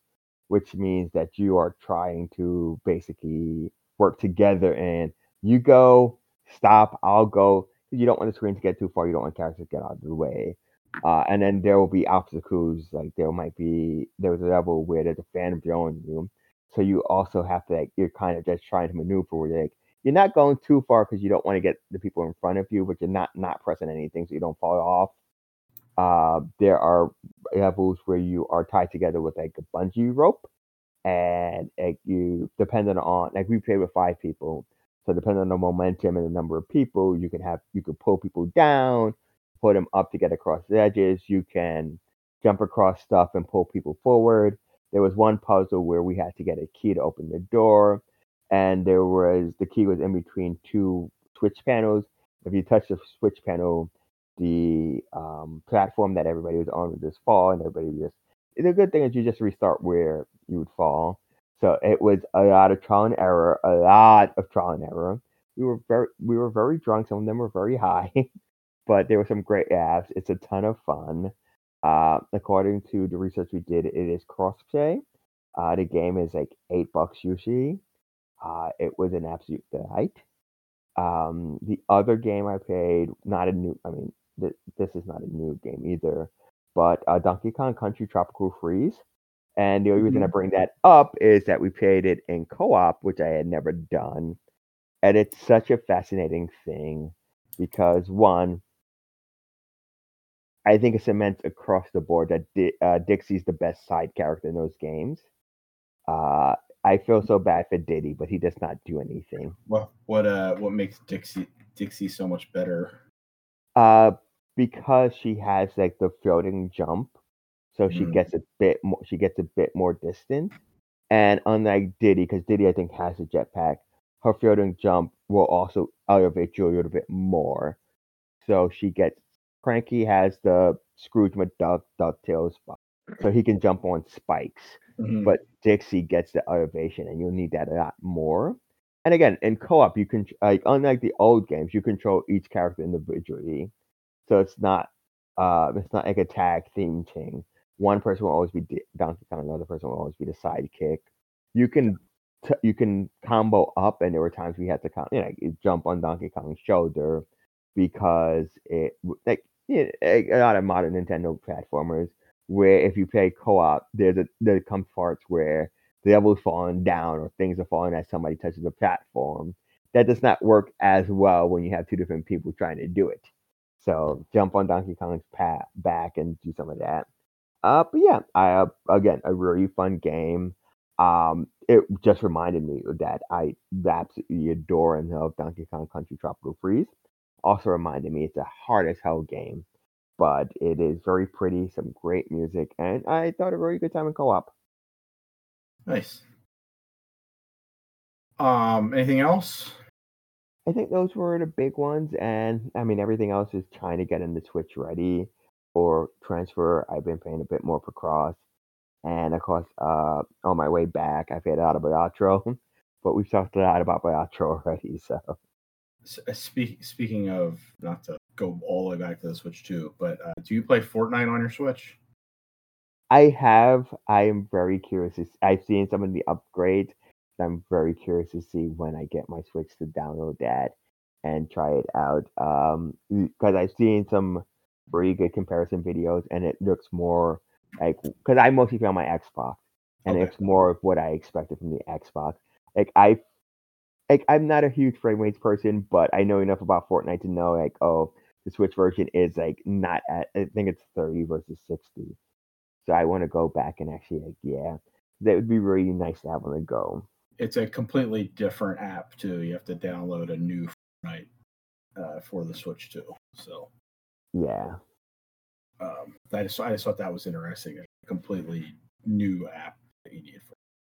which means that you are trying to basically work together and you go, stop, I'll go. You don't want the screen to get too far. You don't want characters to get out of the way. Uh, and then there will be obstacles. Like there might be there was a level where there's a fan blowing you, so you also have to like you're kind of just trying to maneuver. Where you're like you're not going too far because you don't want to get the people in front of you, but you're not not pressing anything so you don't fall off. Uh, there are levels where you are tied together with like a bungee rope, and like you depending on like we play with five people, so depending on the momentum and the number of people, you can have you can pull people down, pull them up to get across the edges. You can jump across stuff and pull people forward. There was one puzzle where we had to get a key to open the door, and there was the key was in between two switch panels. If you touch the switch panel, the um, platform that everybody was on would just fall, and everybody would just. The good thing is you just restart where you would fall. So it was a lot of trial and error, a lot of trial and error. We were very we were very drunk. Some of them were very high, but there were some great apps. It's a ton of fun. Uh, according to the research we did, it is cross-play. Uh, the game is like eight bucks usually. Uh, it was an absolute delight. Um, the other game I played, not a new. I mean, th- this is not a new game either, but uh, Donkey Kong Country Tropical Freeze. And the only reason I Mhm. bring that up is that we played it in co-op, which I had never done, and it's such a fascinating thing because one, I think it cements across the board that Di- uh, Dixie's the best side character in those games. Uh, I feel so bad for Diddy, but he does not do anything. What what uh what makes Dixie Dixie so much better? Uh, because she has like the floating jump, so she Mm, gets a bit more. She gets a bit more distance. And unlike Diddy, because Diddy I think has a jetpack, her floating jump will also elevate you a little bit more. So she gets Cranky has the Scrooge McDuck ducktail spot, so he can jump on spikes. mhm. But Dixie gets the elevation, and you'll need that a lot more. And again, in co-op, you can like unlike the old games, you control each character individually. So it's not uh it's not like a tag theme thing. One person will always be D- Donkey Kong, another person will always be the sidekick. You can t- you can combo up, and there were times we had to com- you know you jump on Donkey Kong's shoulder because it w- like you know, a a lot of modern Nintendo platformers where if you play co-op, there's a there come parts where the level's falling down or things are falling as somebody touches the platform. That does not work as well when you have two different people trying to do it. So jump on Donkey Kong's pat back and do some of that. Uh, but yeah, I uh, again a really fun game. Um, it just reminded me that I absolutely adore and love Donkey Kong Country Tropical Freeze. Also reminded me it's a hard as hell game, but it is very pretty, some great music, and I thought a very good time in co-op. Nice. Um, anything else? I think those were the big ones, and I mean everything else is trying to get in the Switch ready for transfer. I've been playing a bit more for cross. And of course, uh, on my way back, I played a lot of Bayatro, but we've talked a lot about Bayatro already. So S- uh, Speak, speaking of, not to go all the way back to the Switch too, but uh, do you play Fortnite on your Switch? I have, I am very curious. To, s- I've seen some of the upgrades. I'm very curious to see when I get my Switch to download that and try it out. Um, because I've seen some pretty good comparison videos, and it looks more like because I mostly play on my Xbox, and Okay. it's more of what I expected from the Xbox. Like I like I'm not a huge frame rates person, but I know enough about Fortnite to know like, oh, the Switch version is like not at I think it's thirty versus sixty. So I want to go back and actually like, yeah, that would be really nice to have on the go. It's a completely different app too. You have to download a new Fortnite uh, for the Switch too. So Yeah. um, I just I just thought that was interesting. A completely new app that you need.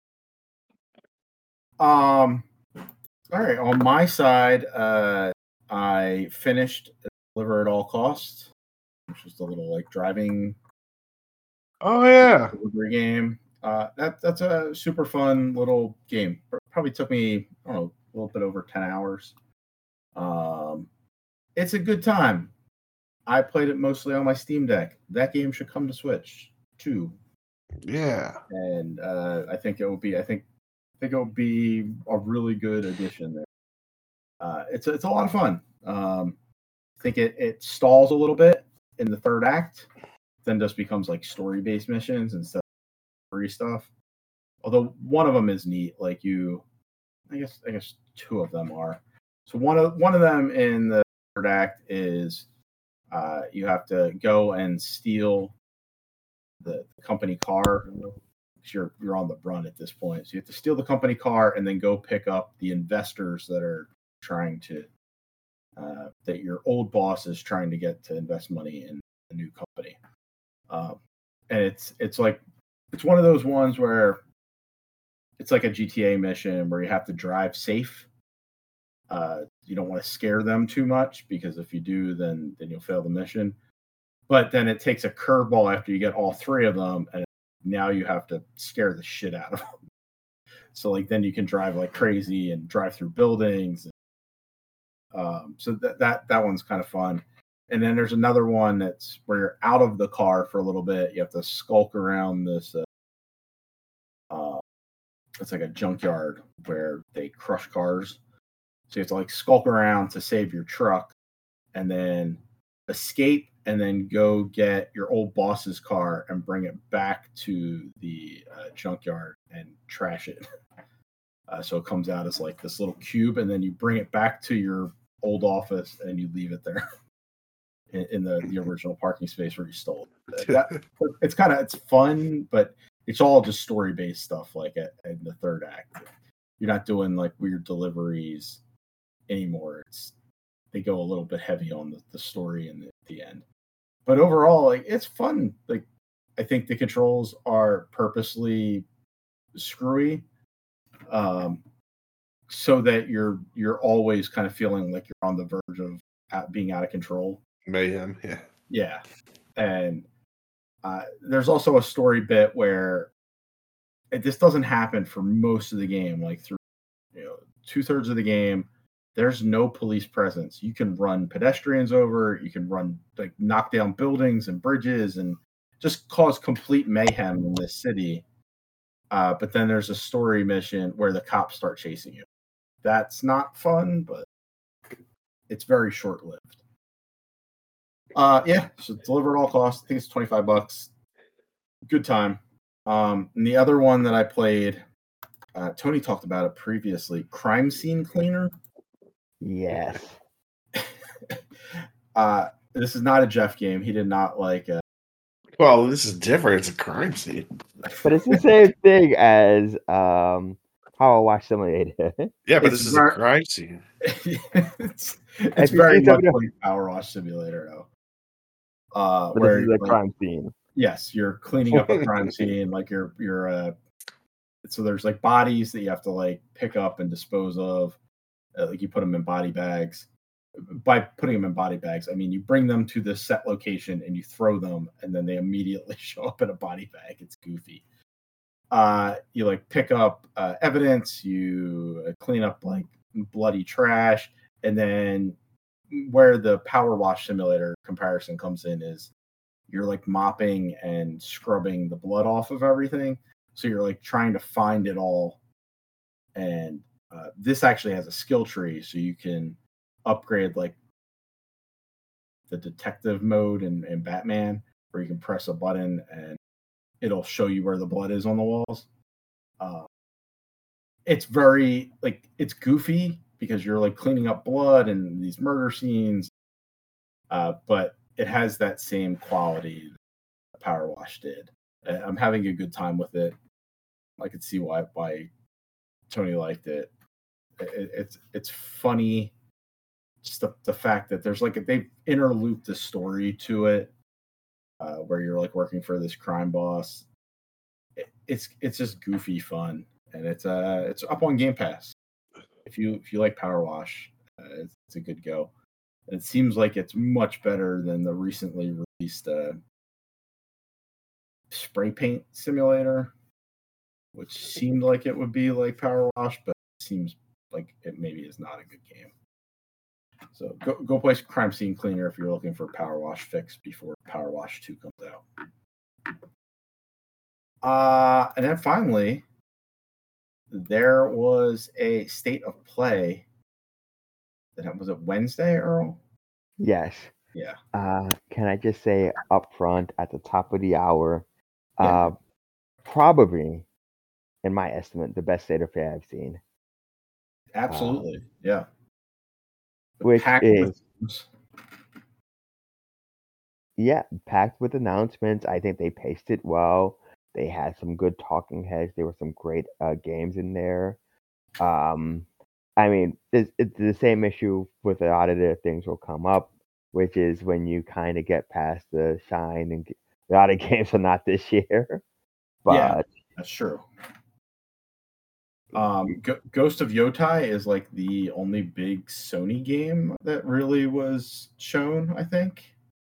For. Um. All right. On my side, uh, I finished Deliver at All Costs, which is the little like driving Oh yeah. delivery game. Uh, that that's a super fun little game. Probably took me I don't know a little bit over ten hours. Um, it's a good time. I played it mostly on my Steam Deck. That game should come to Switch too. Yeah. And uh, I think it will be. I think I think it will be a really good addition there. Uh, it's it's a lot of fun. Um, I think it it stalls a little bit in the third act, then just becomes like story based missions instead of story stuff. Although one of them is neat. Like you, I guess I guess two of them are. So one of one of them in the third act is uh, you have to go and steal the company car. You're you're on the run at this point, so you have to steal the company car and then go pick up the investors that are trying to uh, that your old boss is trying to get to invest money in a new company. Um, and it's it's like it's one of those ones where it's like a G T A mission where you have to drive safe. Uh, you don't want to scare them too much because if you do, then then you'll fail the mission. But then it takes a curveball after you get all three of them, and now you have to scare the shit out of them. So like then you can drive like crazy and drive through buildings. Um, so that that that one's kind of fun. And then there's another one that's where you're out of the car for a little bit. You have to skulk around this. Uh, uh, it's like a junkyard where they crush cars. So you have to like skulk around to save your truck, and then escape, and then go get your old boss's car and bring it back to the uh, junkyard and trash it. Uh, so it comes out as like this little cube, and then you bring it back to your old office and you leave it there in, in the, the original parking space where you stole it. That, it's kind of it's fun, but it's all just story based stuff. Like at, in the third act, you're not doing like weird deliveries anymore. It's they go a little bit heavy on the, the story in the, the end. But overall, like it's fun. Like I think the controls are purposely screwy, um, so that you're you're always kind of feeling like you're on the verge of out, being out of control. Mayhem, yeah, yeah. And uh, there's also a story bit where it, this doesn't happen for most of the game. Like through you know two thirds of the game, there's no police presence. You can run pedestrians over. You can run like knock down buildings and bridges and just cause complete mayhem in this city. Uh, but then there's a story mission where the cops start chasing you. That's not fun, but it's very short-lived. Uh, yeah, so deliver at all costs. I think it's twenty-five bucks. Good time. Um, and the other one that I played, uh, Tony talked about it previously, Crime Scene Cleaner. Yes. uh, this is not a Jeff game. He did not like uh, Well, this is different. It's a crime scene. But it's the same thing as um, Power Wash Simulator. Yeah, but It's this is ver- a crime scene. it's it's If you very see much somebody- like Power Wash Simulator, though. Uh, But where this is a like, crime scene. yes, you're cleaning up a crime scene. Like you're you're uh, so there's like bodies that you have to like pick up and dispose of. Uh, like you put them in body bags. By putting them in body bags, I mean you bring them to this set location and you throw them, and then they immediately show up in a body bag. It's goofy. Uh, you like pick up uh, evidence, you uh, clean up like bloody trash, and then where the Power Wash Simulator comparison comes in is you're like mopping and scrubbing the blood off of everything. So you're like trying to find it all. And uh, this actually has a skill tree, so you can upgrade like the detective mode in, in Batman, where you can press a button and it'll show you where the blood is on the walls. Uh, it's very like it's goofy because you're like cleaning up blood and these murder scenes, uh, but it has that same quality that Power Wash did. I'm having a good time with it. I could see why why Tony liked it. it it's it's funny. Just the, the fact that there's like a, they've interlooped a story to it, uh, where you're like working for this crime boss. It, it's it's just goofy fun, and it's uh it's up on Game Pass. If you if you like Power Wash, uh, it's, it's a good go. And it seems like it's much better than the recently released uh, Spray Paint Simulator, which seemed like it would be like Power Wash, but it seems like it maybe is not a good game. So go go play Crime Scene Cleaner if you're looking for Power Wash fix before Power Wash two comes out. Uh, and then finally, there was a state of play. That was it Wednesday, Earl? Yes. Yeah. Uh, can I just say up front at the top of the hour, Yeah. uh, probably, in my estimate, the best state of play I've seen. Absolutely. Um, yeah. Which packed is, with, yeah, packed with announcements. I think they paced it well. They had some good talking heads. There were some great uh, games in there. Um, I mean, it's, it's the same issue with a lot of the things will come up, which is when you kind of get past the shine and get, a lot of games are not this year. But yeah, that's true. Um, G- Ghost of Yotai is like the only big Sony game that really was shown, I think.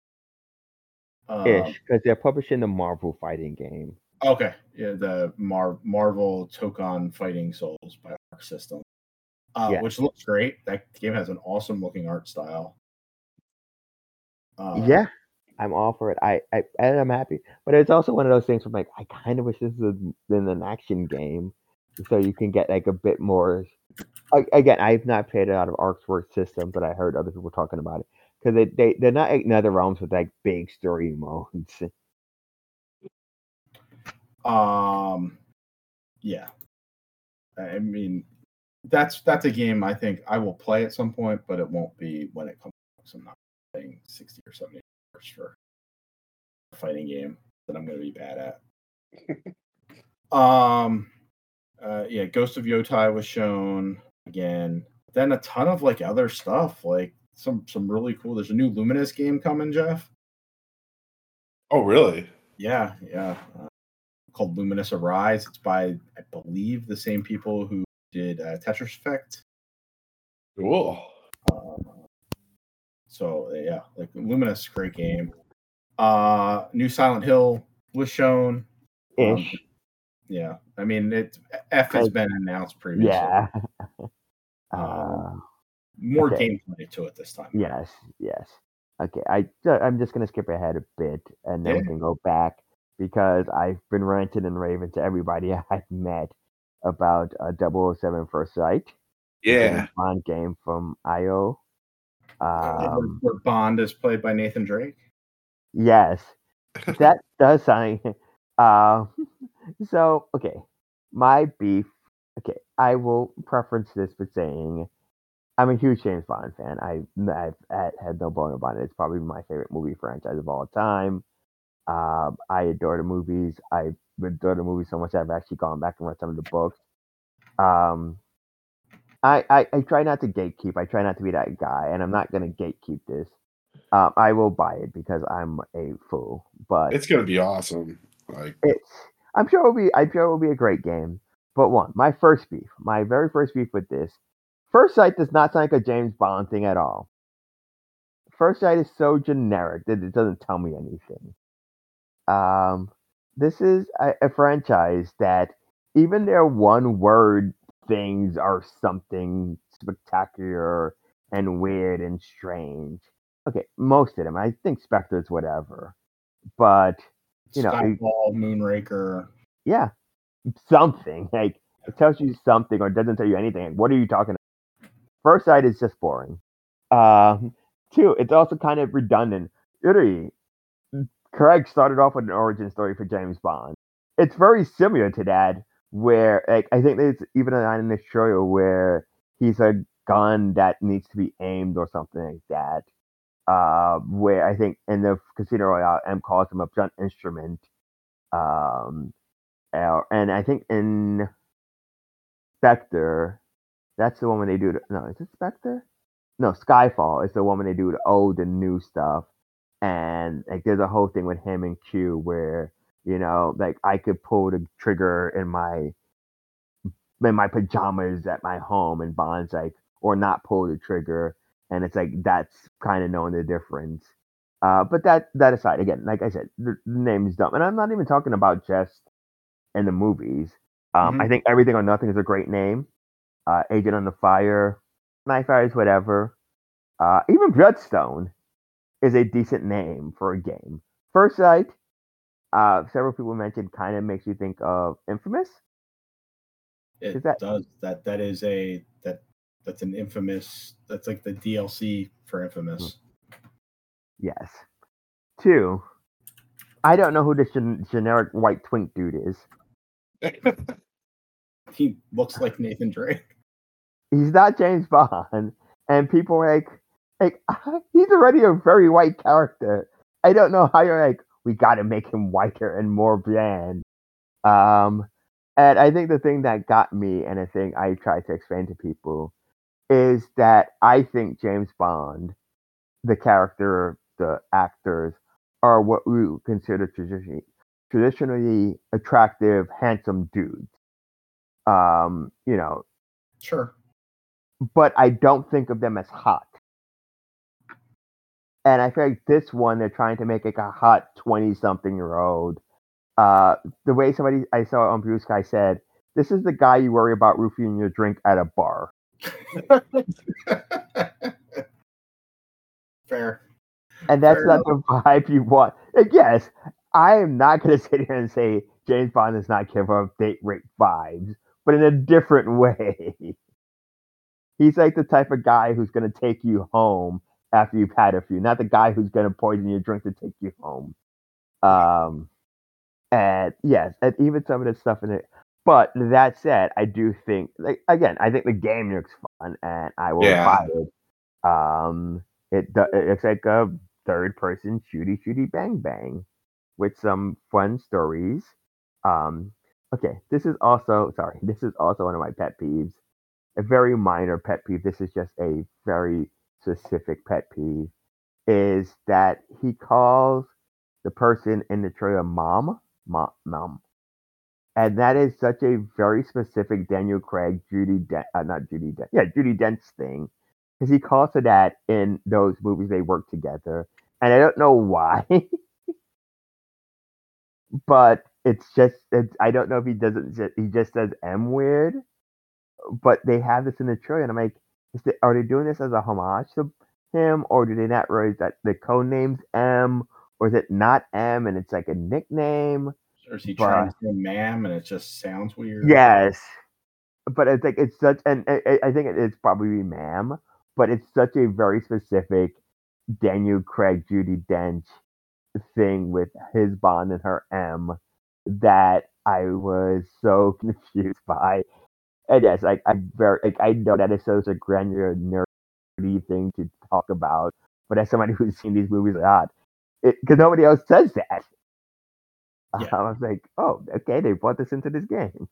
Ish, because um, they're publishing the Marvel fighting game. Okay, yeah, the Mar- Marvel Tokon Fighting Souls by Arc System, uh, yeah. which looks great. That game has an awesome looking art style. Uh, yeah, I'm all for it. I, I and I'm happy, but it's also one of those things where I'm like, I kind of wish this was in an action game, so you can get like a bit more. Again, I've not played it out of Arc's work system, but I heard other people talking about it because they they they're not like Nether Realms with like big story modes. Um, yeah, I mean, that's that's a game I think I will play at some point, but it won't be when it comes. So I'm not playing sixty or seventy hours for a fighting game that I'm going to be bad at. um, uh, yeah, Ghost of Yotai was shown again. Then a ton of like other stuff, like some some really cool. There's a new Luminous game coming, Jeff. Oh, really? Yeah, yeah. Uh, called Luminous Arise. It's by, I believe, the same people who did uh, Tetris Effect. Cool. Uh, so yeah, like Luminous, great game. Uh, new Silent Hill was shown. Ish. Um, yeah, I mean it. F has like, been announced previously. Yeah. um, uh, more okay. gameplay to it this time. Yes, yes. Okay, I I'm just gonna skip ahead a bit, and then yeah. we can go back because I've been ranting and raving to everybody I've met about uh, double oh seven First Sight. Yeah. Bond game from I O. Um, where Bond is played by Nathan Drake. Yes, that does sound. Uh, so okay, my beef. Okay, I will preference this with saying I'm a huge James Bond fan. I, I've had no bone about it. It's probably my favorite movie franchise of all time. Um, I adore the movies. I adore the movies so much I've actually gone back and read some of the books. Um, I, I, I try not to gatekeep. I try not to be that guy, and I'm not going to gatekeep this. Um, I will buy it because I'm a fool. But it's going to be awesome. Like it's, I'm sure it'll be. I'm sure it will be a great game. But one, my first beef, my very first beef with this. First Sight does not sound like a James Bond thing at all. First Sight is so generic that it doesn't tell me anything. Um, this is a, a franchise that even their one-word things are something spectacular and weird and strange. Okay, most of them. I think Spectre's whatever. But, you know... Skyfall, Moonraker. Yeah, something. Like, it tells you something or it doesn't tell you anything. Like, what are you talking about? First Sight is just boring. Um, two, it's also kind of redundant. Three, Craig started off with an origin story for James Bond. It's very similar to that, where like I think there's even a line in this trailer where he's a gun that needs to be aimed or something like that. Uh, where I think in the Casino Royale, M calls him a blunt instrument. Um, and I think in Spectre, that's the one when they do the, no, is it Spectre? No, Skyfall is the one when they do the old and new stuff. And like there's a whole thing with him and Q where, you know, like I could pull the trigger in my in my pajamas at my home and Bond's like, or not pull the trigger. And it's like that's kind of knowing the difference. Uh, but that that aside, again, like I said, the, the name is dumb. And I'm not even talking about just in the movies. Um, mm-hmm. I think Everything or Nothing is a great name. Uh, Agent on the Fire, Knife Eyes, whatever. Uh, even Bloodstone is a decent name for a game. First Sight, uh, several people mentioned kind of makes you think of Infamous. It Is that does that. That is a that that's an Infamous. That's like the D L C for Infamous. yes? Two. I don't know who this gen- generic white twink dude is. He looks like Nathan Drake. He's not James Bond, and people are like, like he's already a very white character. I don't know how you're like, we got to make him whiter and more bland. Um, and I think the thing that got me, and the thing I try to explain to people, is that I think James Bond, the character, the actors, are what we would consider traditionally traditionally attractive, handsome dudes. Um, you know, Sure. but I don't think of them as hot. And I feel like this one, they're trying to make like a hot twenty-something year old. Uh, the way somebody I saw on Blue Sky said, "This is the guy you worry about roofing your drink at a bar." Fair. And that's Fair not the vibe you want. Like, yes, I am not going to sit here and say James Bond does not give off date rape vibes, but in a different way. He's like the type of guy who's going to take you home after you've had a few, not the guy who's going to poison your drink to take you home. Um, and yes, and even some of the stuff in it. But that said, I do think, like again, I think the game looks fun, and I will Yeah. buy it. Um, it do- it looks like a third person shooty shooty bang bang with some fun stories. Um, okay, this is also sorry, this is also one of my pet peeves. A very minor pet peeve. This is just a very specific pet peeve. Is that he calls the person in the trailer mom, mom, mom, and that is such a very specific Daniel Craig, Judy, De- uh, not Judy, De- yeah, Judy Dench thing, because he calls her that in those movies they work together, and I don't know why, but it's just it's, I don't know if he doesn't ju- he just says M weird, but they have this in the trailer, and I'm like, is the, are they doing this as a homage to him, or do they not realize that the code name's M, or is it not M and it's like a nickname? Or is he But trying to say ma'am and it just sounds weird? yes, but it's like it's such, and I, I think it's probably ma'am, but it's such a very specific Daniel Craig, Judy Dench thing with his Bond and her M that I was so confused by. And yes, like I very like I know that it's such a granular nerdy thing to talk about, but as somebody who's seen these movies a lot, because nobody else says that. Yeah. I was like, oh, okay, they brought this into this game.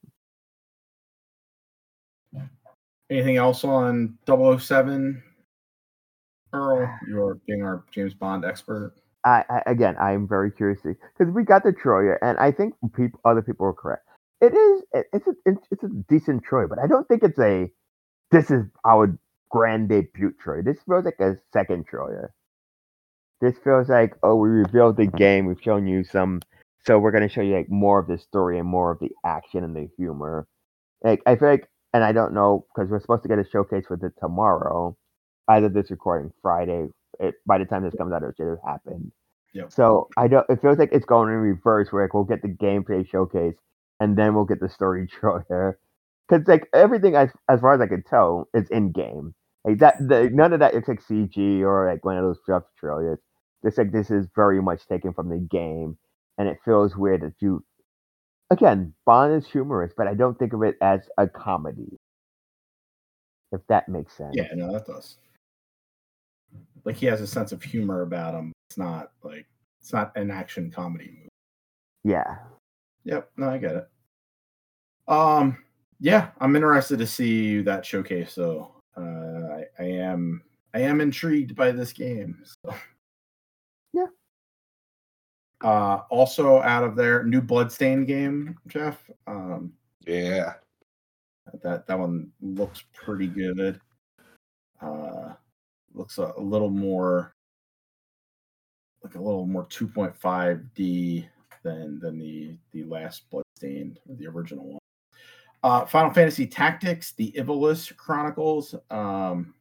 Anything else on double oh seven, Earl? You're being our James Bond expert. I, I again, I am very curious because we got the trailer, and I think people, other people are correct. It is, it, it's a, it's, it's a decent trailer, but I don't think it's a. This is our grand debut trailer. This feels like a second trailer. This feels like, oh, we revealed the game. We've shown you some, so we're gonna show you like more of the story and more of the action and the humor. Like I feel like, and I don't know because we're supposed to get a showcase for the tomorrow. Either this recording Friday. It, by the time this comes out, it should have happened. Yep. So I don't. It feels like it's going in reverse, where like we'll get the gameplay showcase and then we'll get the story trailer. Because like everything, as as far as I can tell, is in game. Like that, the, none of that looks like C G or like one of those stuff trailers. It's like this is very much taken from the game, and it feels weird that you. Again, Bond is humorous, but I don't think of it as a comedy. If that makes sense. Yeah, no, that does. Like he has a sense of humor about him. It's not like it's not an action comedy movie. Yeah. Yep, no, I get it. Um, yeah, I'm interested to see that showcase though. Uh, I, I am I am intrigued by this game. So. Yeah. Uh, also out of there, new Bloodstained game, Jeff. Um, Yeah. that that one looks pretty good. Uh, looks a, a little more like a little more two point five D than than the the last Bloodstained or the original one. Uh, Final Fantasy Tactics, the Ivalice Chronicles. Um,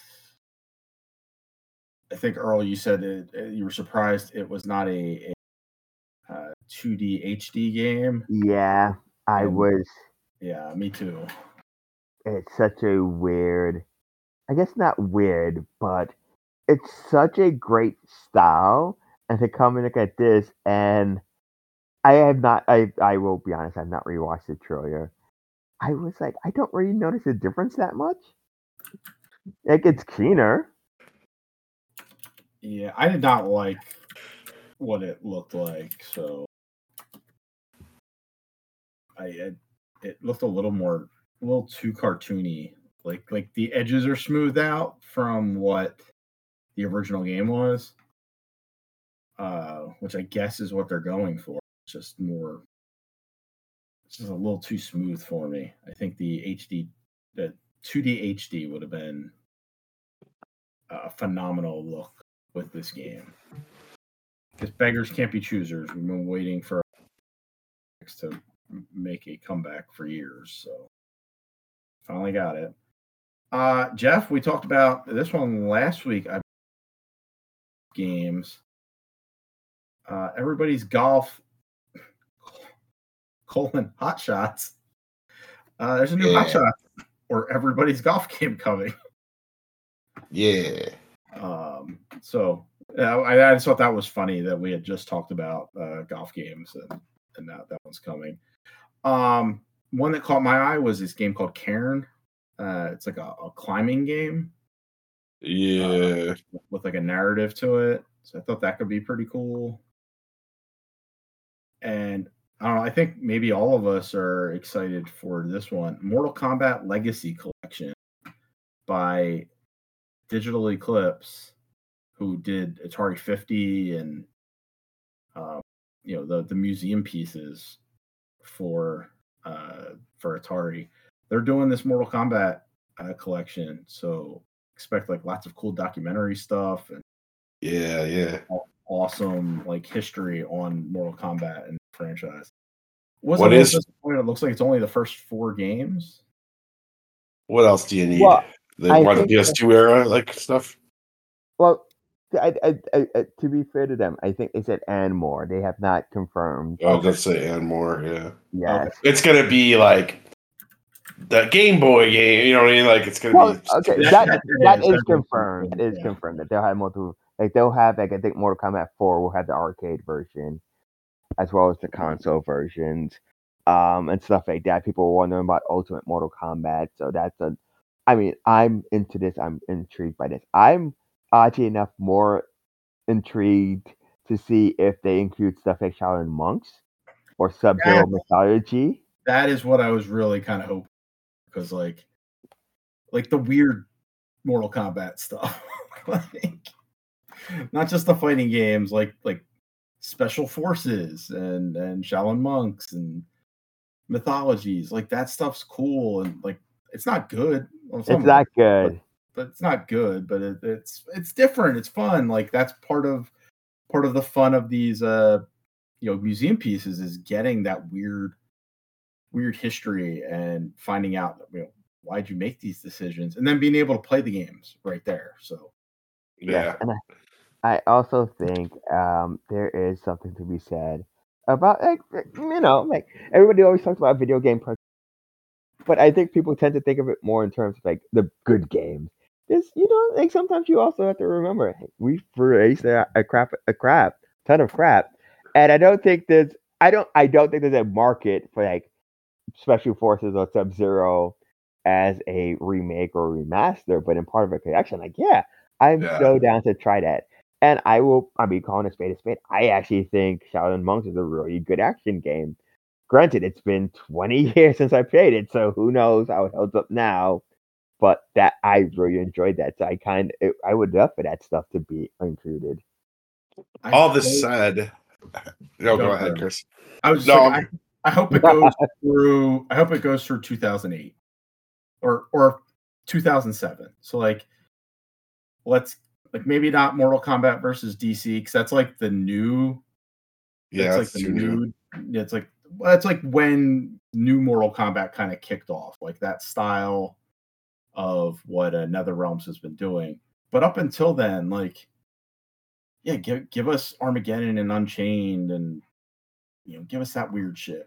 I think Earl, you said it, you were surprised it was not a, a two D H D game. Yeah, I And- was. Yeah, me too. It's such a weird. I guess not weird, but it's such a great style. And to come and look at this, and I have not. I I will be honest. I've not rewatched the trailer. I was like, I don't really notice a difference that much. Like it's cleaner. Yeah, I did not like what it looked like, so I it, it looked a little more, a little too cartoony. Like like the edges are smoothed out from what the original game was, uh, which I guess is what they're going for. It's just more, it's just a little too smooth for me. I think the H D, the two D H D would have been a phenomenal look with this game. Because beggars can't be choosers. We've been waiting for to make a comeback for years, so finally got it. Uh, Jeff, we talked about this one last week. I games. Uh, everybody's golf colon hot shots. Uh, there's a new Yeah. hot shot or everybody's golf game coming. Yeah. Um, so yeah, I, I just thought that was funny that we had just talked about uh, golf games and and now that one's coming. Um, one that caught my eye was this game called Cairn. Uh, it's like a, a climbing game Yeah. uh, with like a narrative to it. So I thought that could be pretty cool. And I don't know, I think maybe all of us are excited for this one. Mortal Kombat Legacy Collection by Digital Eclipse, who did Atari fifty and um, you know the the museum pieces for uh, for Atari. They're doing this Mortal Kombat uh, collection, so expect like lots of cool documentary stuff and Yeah. Yeah. awesome like history on Mortal Kombat and the franchise. Was What a little is- disappointed. It looks like it's only the first four games. What else do you need? Well, the, I what, the think P S two era like stuff? Well, I, I, I, I, to be fair to them, I think they said and more. They have not confirmed. Oh, let's say and more. Yeah. Yes. Okay. It's gonna be like the Game Boy game. You know what I mean? Like it's gonna Well, be. okay, That- that that that is- is that is confirmed. That is yeah. confirmed that they'll have multiple. Like they'll have like I think Mortal Kombat four will have the arcade version, as well as the console versions, um, and stuff like that. People were wondering about Ultimate Mortal Kombat, so that's a. I mean, I'm into this. I'm intrigued by this. I'm oddly enough more intrigued to see if they include stuff like Shaolin monks or Sub-Zero Yeah. mythology. That is what I was really kind of hoping, because like like the weird Mortal Kombat stuff. Like not just the fighting games, like like special forces and and Shaolin monks and mythologies. Like that stuff's cool and like it's not good. Well, some It's of not it, good. but it's not good. But it, it's it's different. It's fun. Like that's part of part of the fun of these uh you know museum pieces is getting that weird weird history and finding out you know why'd you make these decisions and then being able to play the games right there. So Yeah. And I, I also think um, there is something to be said about like you know like everybody always talks about video game, pro- but I think people tend to think of it more in terms of like the good games. This you know like sometimes you also have to remember hey, we released a, a crap a crap ton of crap, and I don't think there's I don't I don't think there's a market for like Special Forces or Sub Zero as a remake or remaster, but in part of a collection. Like yeah, I'm Yeah. so down to try that. And I will, I mean, calling a spade a spade, I actually think Shaolin Monks is a really good action game. Granted, it's been twenty years since I played it, so who knows how it holds up now. But that I really enjoyed that. So I kind of, I would love for that stuff to be included. I All this hope- said, no, Go go for ahead, it. Chris. I was just No, like, I'm- I, I hope it goes through. I hope it goes through two thousand eight or or two thousand seven. So like, let's like maybe not Mortal Kombat versus D C because that's like the new. Yeah, That's it's like the too new. new. It's like well, it's like when new Mortal Kombat kind of kicked off, like that style of what uh, NetherRealms has been doing. But up until then, like, yeah, give give us Armageddon and Unchained and you know, give us that weird shit.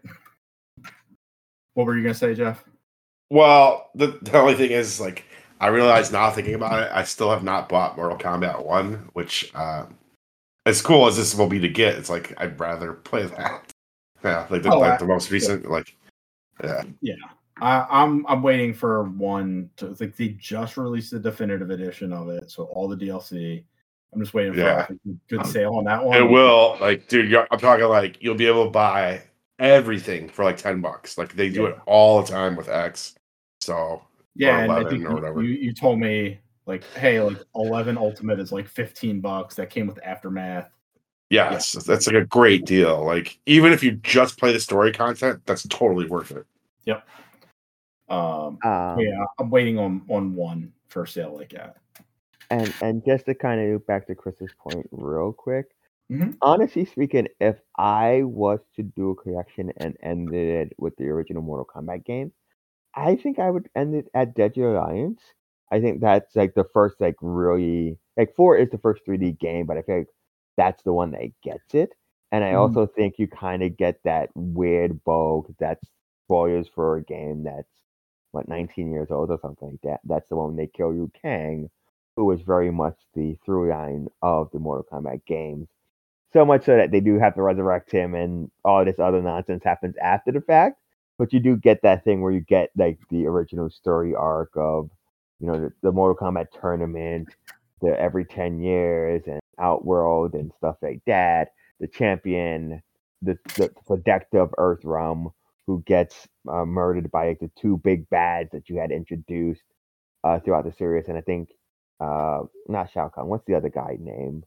What were you gonna say, Jeff? Well, the, the only thing is, like, I realize now thinking about it, I still have not bought Mortal Kombat one, which, uh, as cool as this will be to get, it's like I'd rather play that. Yeah, like the, Oh, like I- the most recent, like, yeah. Yeah. I, I'm I'm waiting for one to like they just released the definitive edition of it, so all the D L C. I'm just waiting for Yeah. like, a good sale on that one. It will, like, dude, you're, I'm talking like you'll be able to buy everything for like ten bucks. Like they do Yeah. it all the time with X. So Yeah, or and I eleven think or whatever. you, you told me like, hey, like eleven Ultimate is like fifteen bucks. That came with Aftermath. Yes, that's like a great deal. Like even if you just play the story content, that's totally worth it. Yep. Um, Um, yeah, I'm waiting on on one for sale like that. and and just to kind of loop back to Chris's point real quick, Mhm. honestly speaking, if I was to do a collection and ended it with the original Mortal Kombat game, I think I would end it at Dead Alliance. I think that's like the first like really like four is the first three D game, but I feel like that's the one that gets it. And I Mhm. also think you kind of get that weird bow because that's spoilers for a game that's what nineteen years old or something like that. That's the one when they kill Liu Kang, who was very much the through line of the Mortal Kombat games. So much so that they do have to resurrect him and all this other nonsense happens after the fact. But you do get that thing where you get like the original story arc of, you know, the, the Mortal Kombat tournament, the every ten years and Outworld and stuff like that. The champion, the the protector of Earthrealm, who gets uh, murdered by like the two big bads that you had introduced uh, throughout the series. And I think uh, not Shao Kahn. What's the other guy name?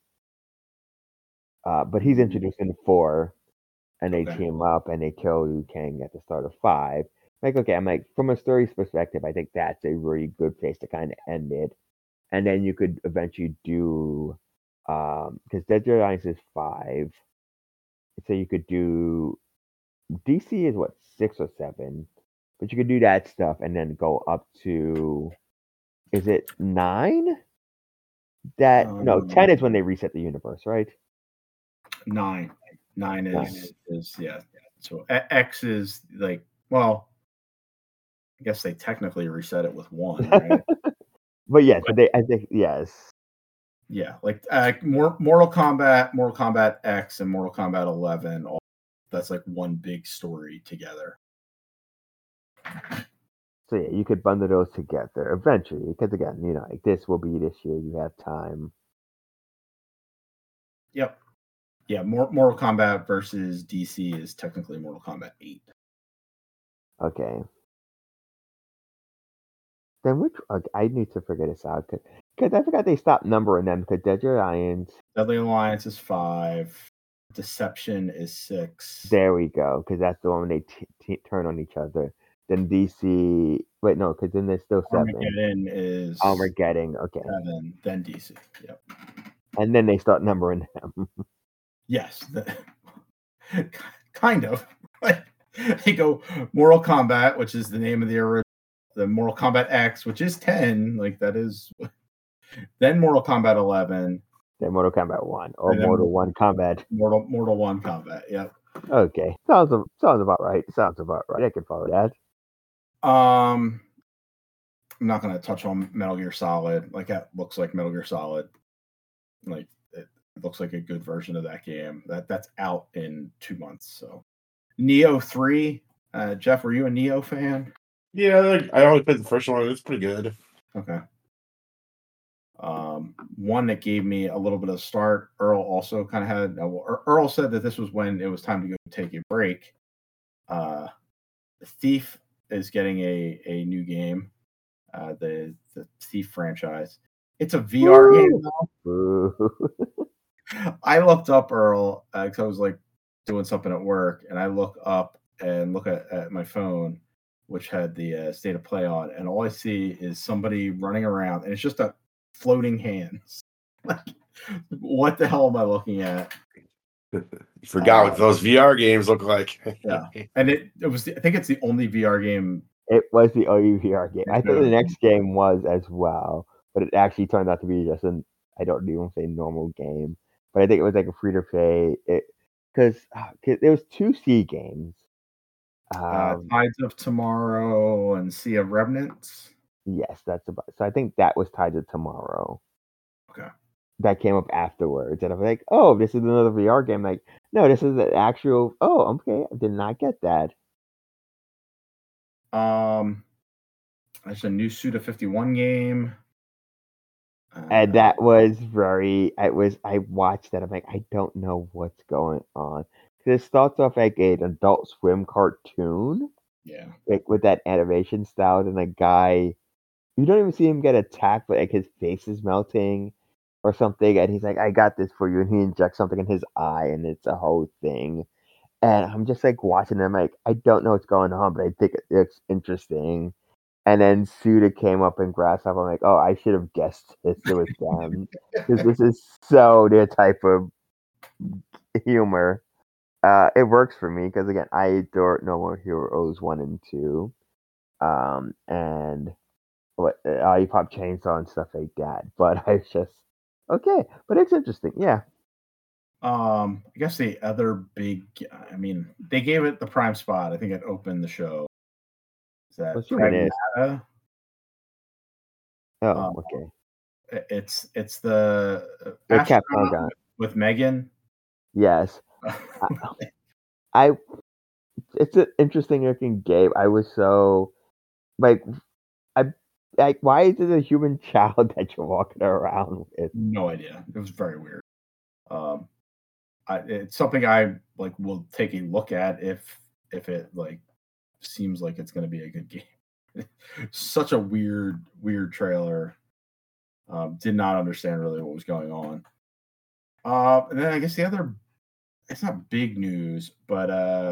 Uh, but he's introduced in four, and they Okay. team up and they kill Liu Kang at the start of five. Like, okay, I'm like, from a story's perspective, I think that's a really good place to kind of end it. And then you could eventually do, um, because Dead Alliance is five, so you could do D C is what six or seven, but you could do that stuff and then go up to, is it nine? That no, Um, ten is when they reset the universe, right? Nine. Nine is Nine. is yeah. So A- X is like well, I guess they technically reset it with one, right? But yes, but they, I think yes. Yeah, like uh, Mor- Mortal Kombat, Mortal Kombat X, and Mortal Kombat eleven. All that's like one big story together. So yeah, you could bundle those together eventually, because again, you know, like this will be this year. You have time. Yep. Yeah, Mor- Mortal Kombat versus D C is technically Mortal Kombat eight. Okay. Then which okay, I need to figure this out because I forgot they stopped numbering them because Dead Alliance. Deadly Alliance is five. Deception is six. There we go, because that's the one when they t- t- turn on each other. Then D C. Wait, no, because then there's still seven. Armageddon is Armageddon. Okay. seven. Then D C. Yep. And then they start numbering them. Yes. The, kind of. They go Mortal Kombat, which is the name of the original. The Mortal Kombat X, which is ten, like that is. Then Mortal Kombat eleven. Then Mortal Kombat one or And then Mortal One Combat. Mortal Mortal One Combat. Yep. Okay, sounds sounds about right. Sounds about right. I can follow that. Um, I'm not going to touch on Metal Gear Solid. Like that looks like Metal Gear Solid. Like it looks like a good version of that game. That that's out in two months. So Neo three. Uh, Jeff, were you a Neo fan? Yeah, like, I always played the first one. It's pretty good. Okay. Um, one that gave me a little bit of start. Earl also kind of had. Uh, Earl said that this was when it was time to go take a break. Uh, the Thief is getting a a new game. Uh, the the Thief franchise. It's a V R Woo! game though. I looked up Earl because uh, I was like doing something at work, and I look up and look at, at my phone, which had the uh, state of play on, and all I see is somebody running around, and it's just a floating hands. Like, what the hell am I looking at? You forgot Uh, what those V R games look like. Yeah, and it it was. I think it's the only V R game. It was the only V R game. I thought Yeah. the next game was as well, but it actually turned out to be just an I don't even say normal game, but I think it was like a free to play. It because uh, there was two C games. Uh, Um, Tides of Tomorrow and Sea of Remnants. yes, that's about. So I think that was Tides of Tomorrow. Okay. That came up afterwards, and I'm like, oh, this is another V R game. Like, no, this is an actual. Oh, okay, I did not get that. Um, there's a new Suda fifty-one game. Uh, And that was very. I was. I watched that. I'm like, I don't know what's going on. Because it starts off like an Adult Swim cartoon, yeah. like with that animation style, and a guy. You don't even see him get attacked, but like his face is melting, or something, and he's like, "I got this for you," and he injects something in his eye, and it's a whole thing. And I'm just like watching them, like I don't know what's going on, but I think it looks interesting. And then Suda came up and Grasshopper. I'm like, oh, I should have guessed this. It was them because this is so their type of humor. Uh, it works for me because again, I adore No More Heroes one and two, um, and what uh, you pop chainsaw and stuff like that. But I just okay, but it's interesting, yeah. Um, I guess the other big, I mean, they gave it the prime spot. I think it opened the show. Is that Assuming it is. Pragmata? Oh, Um, okay. It's it's the The astronaut Capcom guy. with Megan. Yes. I, I it's an interesting looking game. I was so like I like why is it a human child that you're walking around with? No idea. It was very weird. Um, I, it's something I like will take a look at if if it like seems like it's going to be a good game. Such a weird weird trailer. Um, did not understand really what was going on. Uh, and then I guess the other, it's not big news, but uh,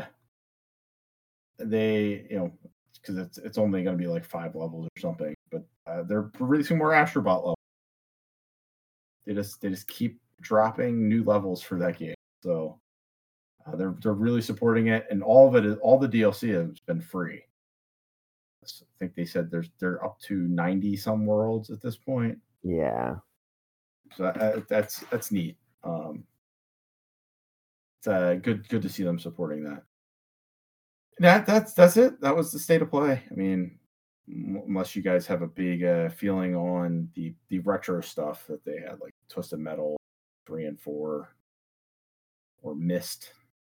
they, you know, because it's it's only going to be like five levels or something, but uh, they're releasing more Astrobot levels. They just they just keep dropping new levels for that game, so uh, they're they're really supporting it, and all of it is all the D L C has been free. I think they said there's they're up to ninety some worlds at this point. Yeah. So uh, that's that's neat. Um, it's uh, good good to see them supporting that. That that's that's it. That was the state of play. I mean, m- unless you guys have a big uh, feeling on the the retro stuff that they had, like Twisted Metal three and four, or Mist.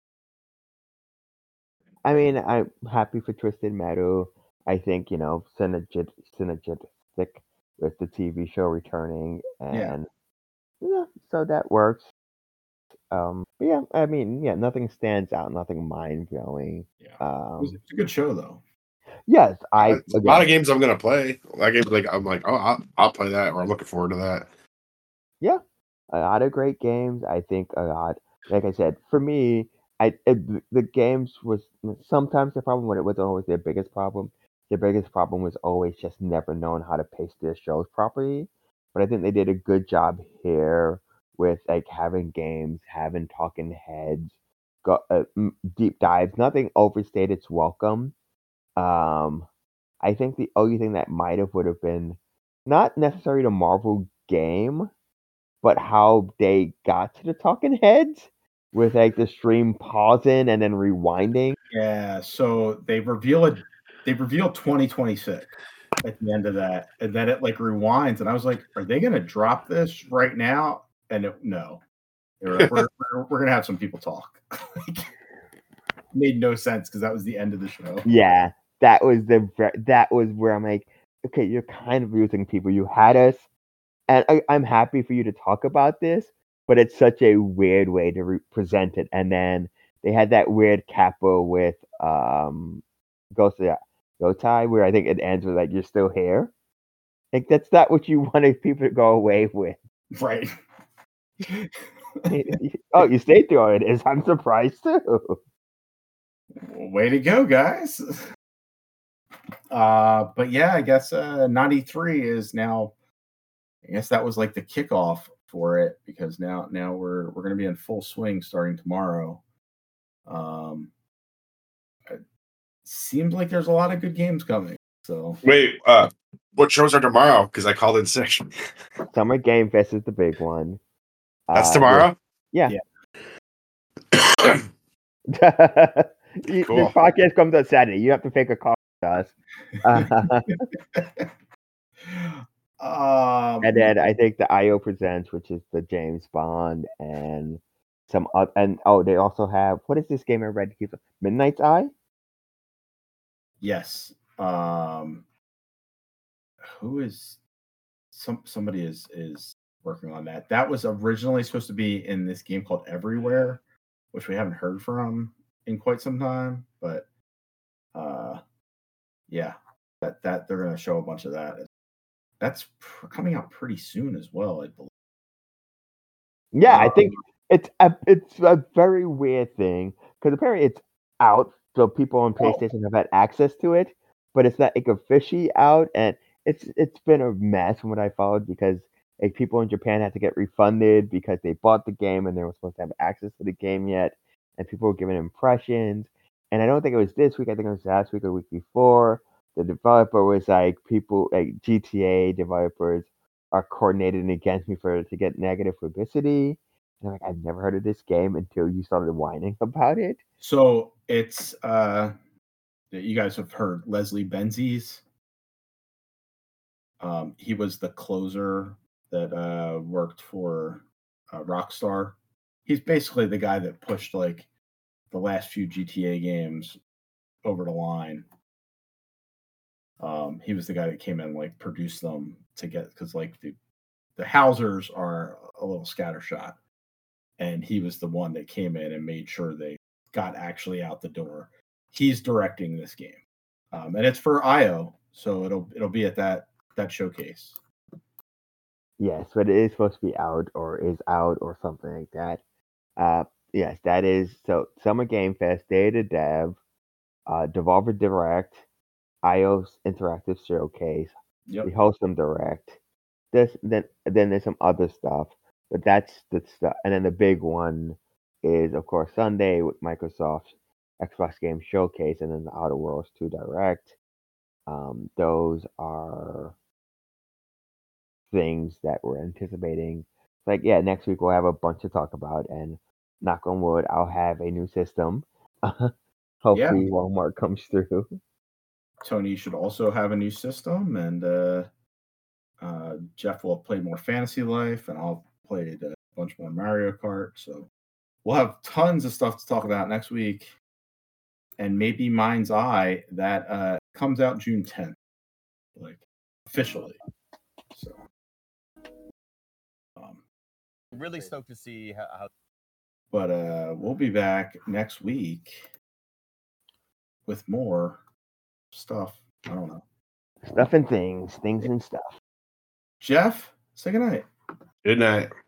I mean, I'm happy for Twisted Metal. I think you know synergistic synergistic with the T V show returning, and yeah, yeah so that works. Um, but yeah, I mean, yeah, nothing stands out, nothing mind blowing. Yeah, Um, it was, it's a good show though. Yes, I Uh, a lot of games I'm gonna play. That game, like I'm like, oh, I'll, I'll play that, or I'm looking forward to that. Yeah, a lot of great games. I think a lot. Like I said, for me, I it, the games was sometimes the problem, when it wasn't always their biggest problem. Their biggest problem was always just never knowing how to pace their shows properly. But I think they did a good job here with like having games, having talking heads, go, uh, m- deep dives. Nothing overstayed its welcome. Um, I think the only thing that might have would have been not necessarily the Marvel game, but how they got to the talking heads with like the stream pausing and then rewinding. Yeah, so they reveal it. They reveal twenty twenty-six at the end of that, and then it like rewinds, and I was like, "Are they going to drop this right now?" And it, no, they were like, we're, we're we're gonna have some people talk. Like, made no sense because that was the end of the show. Yeah, that was the that was where I'm like, okay, you're kind of losing people. You had us, and I, I'm happy for you to talk about this, but it's such a weird way to re- present it. And then they had that weird capo with um, Ghost of Gotai, where I think it ends with like, "You're still here." Like that's not what you wanted people to go away with. Right. Oh, you stayed through all it is. I'm surprised too. Way to go, guys. Uh, but yeah, I guess uh, ninety-three is now. I guess that was like the kickoff for it, because now now we're we're going to be in full swing starting tomorrow. Um, it seems like there's a lot of good games coming. So wait, uh, what shows are tomorrow? Because I called in sick. Summer Game Fest is the big one. That's Uh, tomorrow. Yeah. yeah. You- Cool. This podcast comes on Saturday. You have to pick a call with us. Uh, um, and then I think the I O presents, which is the James Bond and some other, and oh, they also have what is this game everybody keeps Midnight's Eye? yes. Um, who is some somebody is is working on that. That was originally supposed to be in this game called Everywhere, which we haven't heard from in quite some time. But uh, yeah, that that they're going to show a bunch of that. That's pr- coming out pretty soon as well, I believe. Yeah, I Um, think it's a it's a very weird thing because apparently it's out, so people on Oh. PlayStation have had access to it, but it's not like officially out, and it's it's been a mess from what I followed because like people in Japan had to get refunded because they bought the game and they were supposed to have access to the game yet, and people were giving impressions, and I don't think it was this week. I think it was last week or the week before. The developer was like people like G T A developers are coordinating against me for to get negative publicity. And I'm like, I've never heard of this game until you started whining about it. So it's uh, you guys have heard Leslie Benzies. Um, he was the closer that uh, worked for uh, Rockstar. He's basically the guy that pushed like the last few G T A games over the line. Um, he was the guy that came in and like produced them to get because like the the Housers are a little scattershot, and he was the one that came in and made sure they got actually out the door. He's directing this game, um, and it's for I O, so it'll it'll be at that that showcase. Yes, but it is supposed to be out or is out or something like that. Uh, yes, that is so Summer Game Fest, Day of the Dev, uh, Devolver Direct, I O's Interactive Showcase, Yep. the Wholesome Direct. This then then there's some other stuff, but that's the stuff. And then the big one is of course Sunday with Microsoft's Xbox Game Showcase, and then the Outer Worlds two Direct. Um, those are things that we're anticipating. Like yeah, next week we'll have a bunch to talk about, and knock on wood, I'll have a new system. Hopefully, Walmart comes through. Tony should also have a new system, and uh, uh, Jeff will play more Fantasy Life, and I'll play a bunch more Mario Kart. So we'll have tons of stuff to talk about next week, and maybe Mind's Eye that uh, comes out June tenth, like officially. So, um, really stoked to see how. how... But uh, we'll be back next week with more stuff. I don't know. Stuff and things, things and stuff. Jeff, say goodnight. Good night.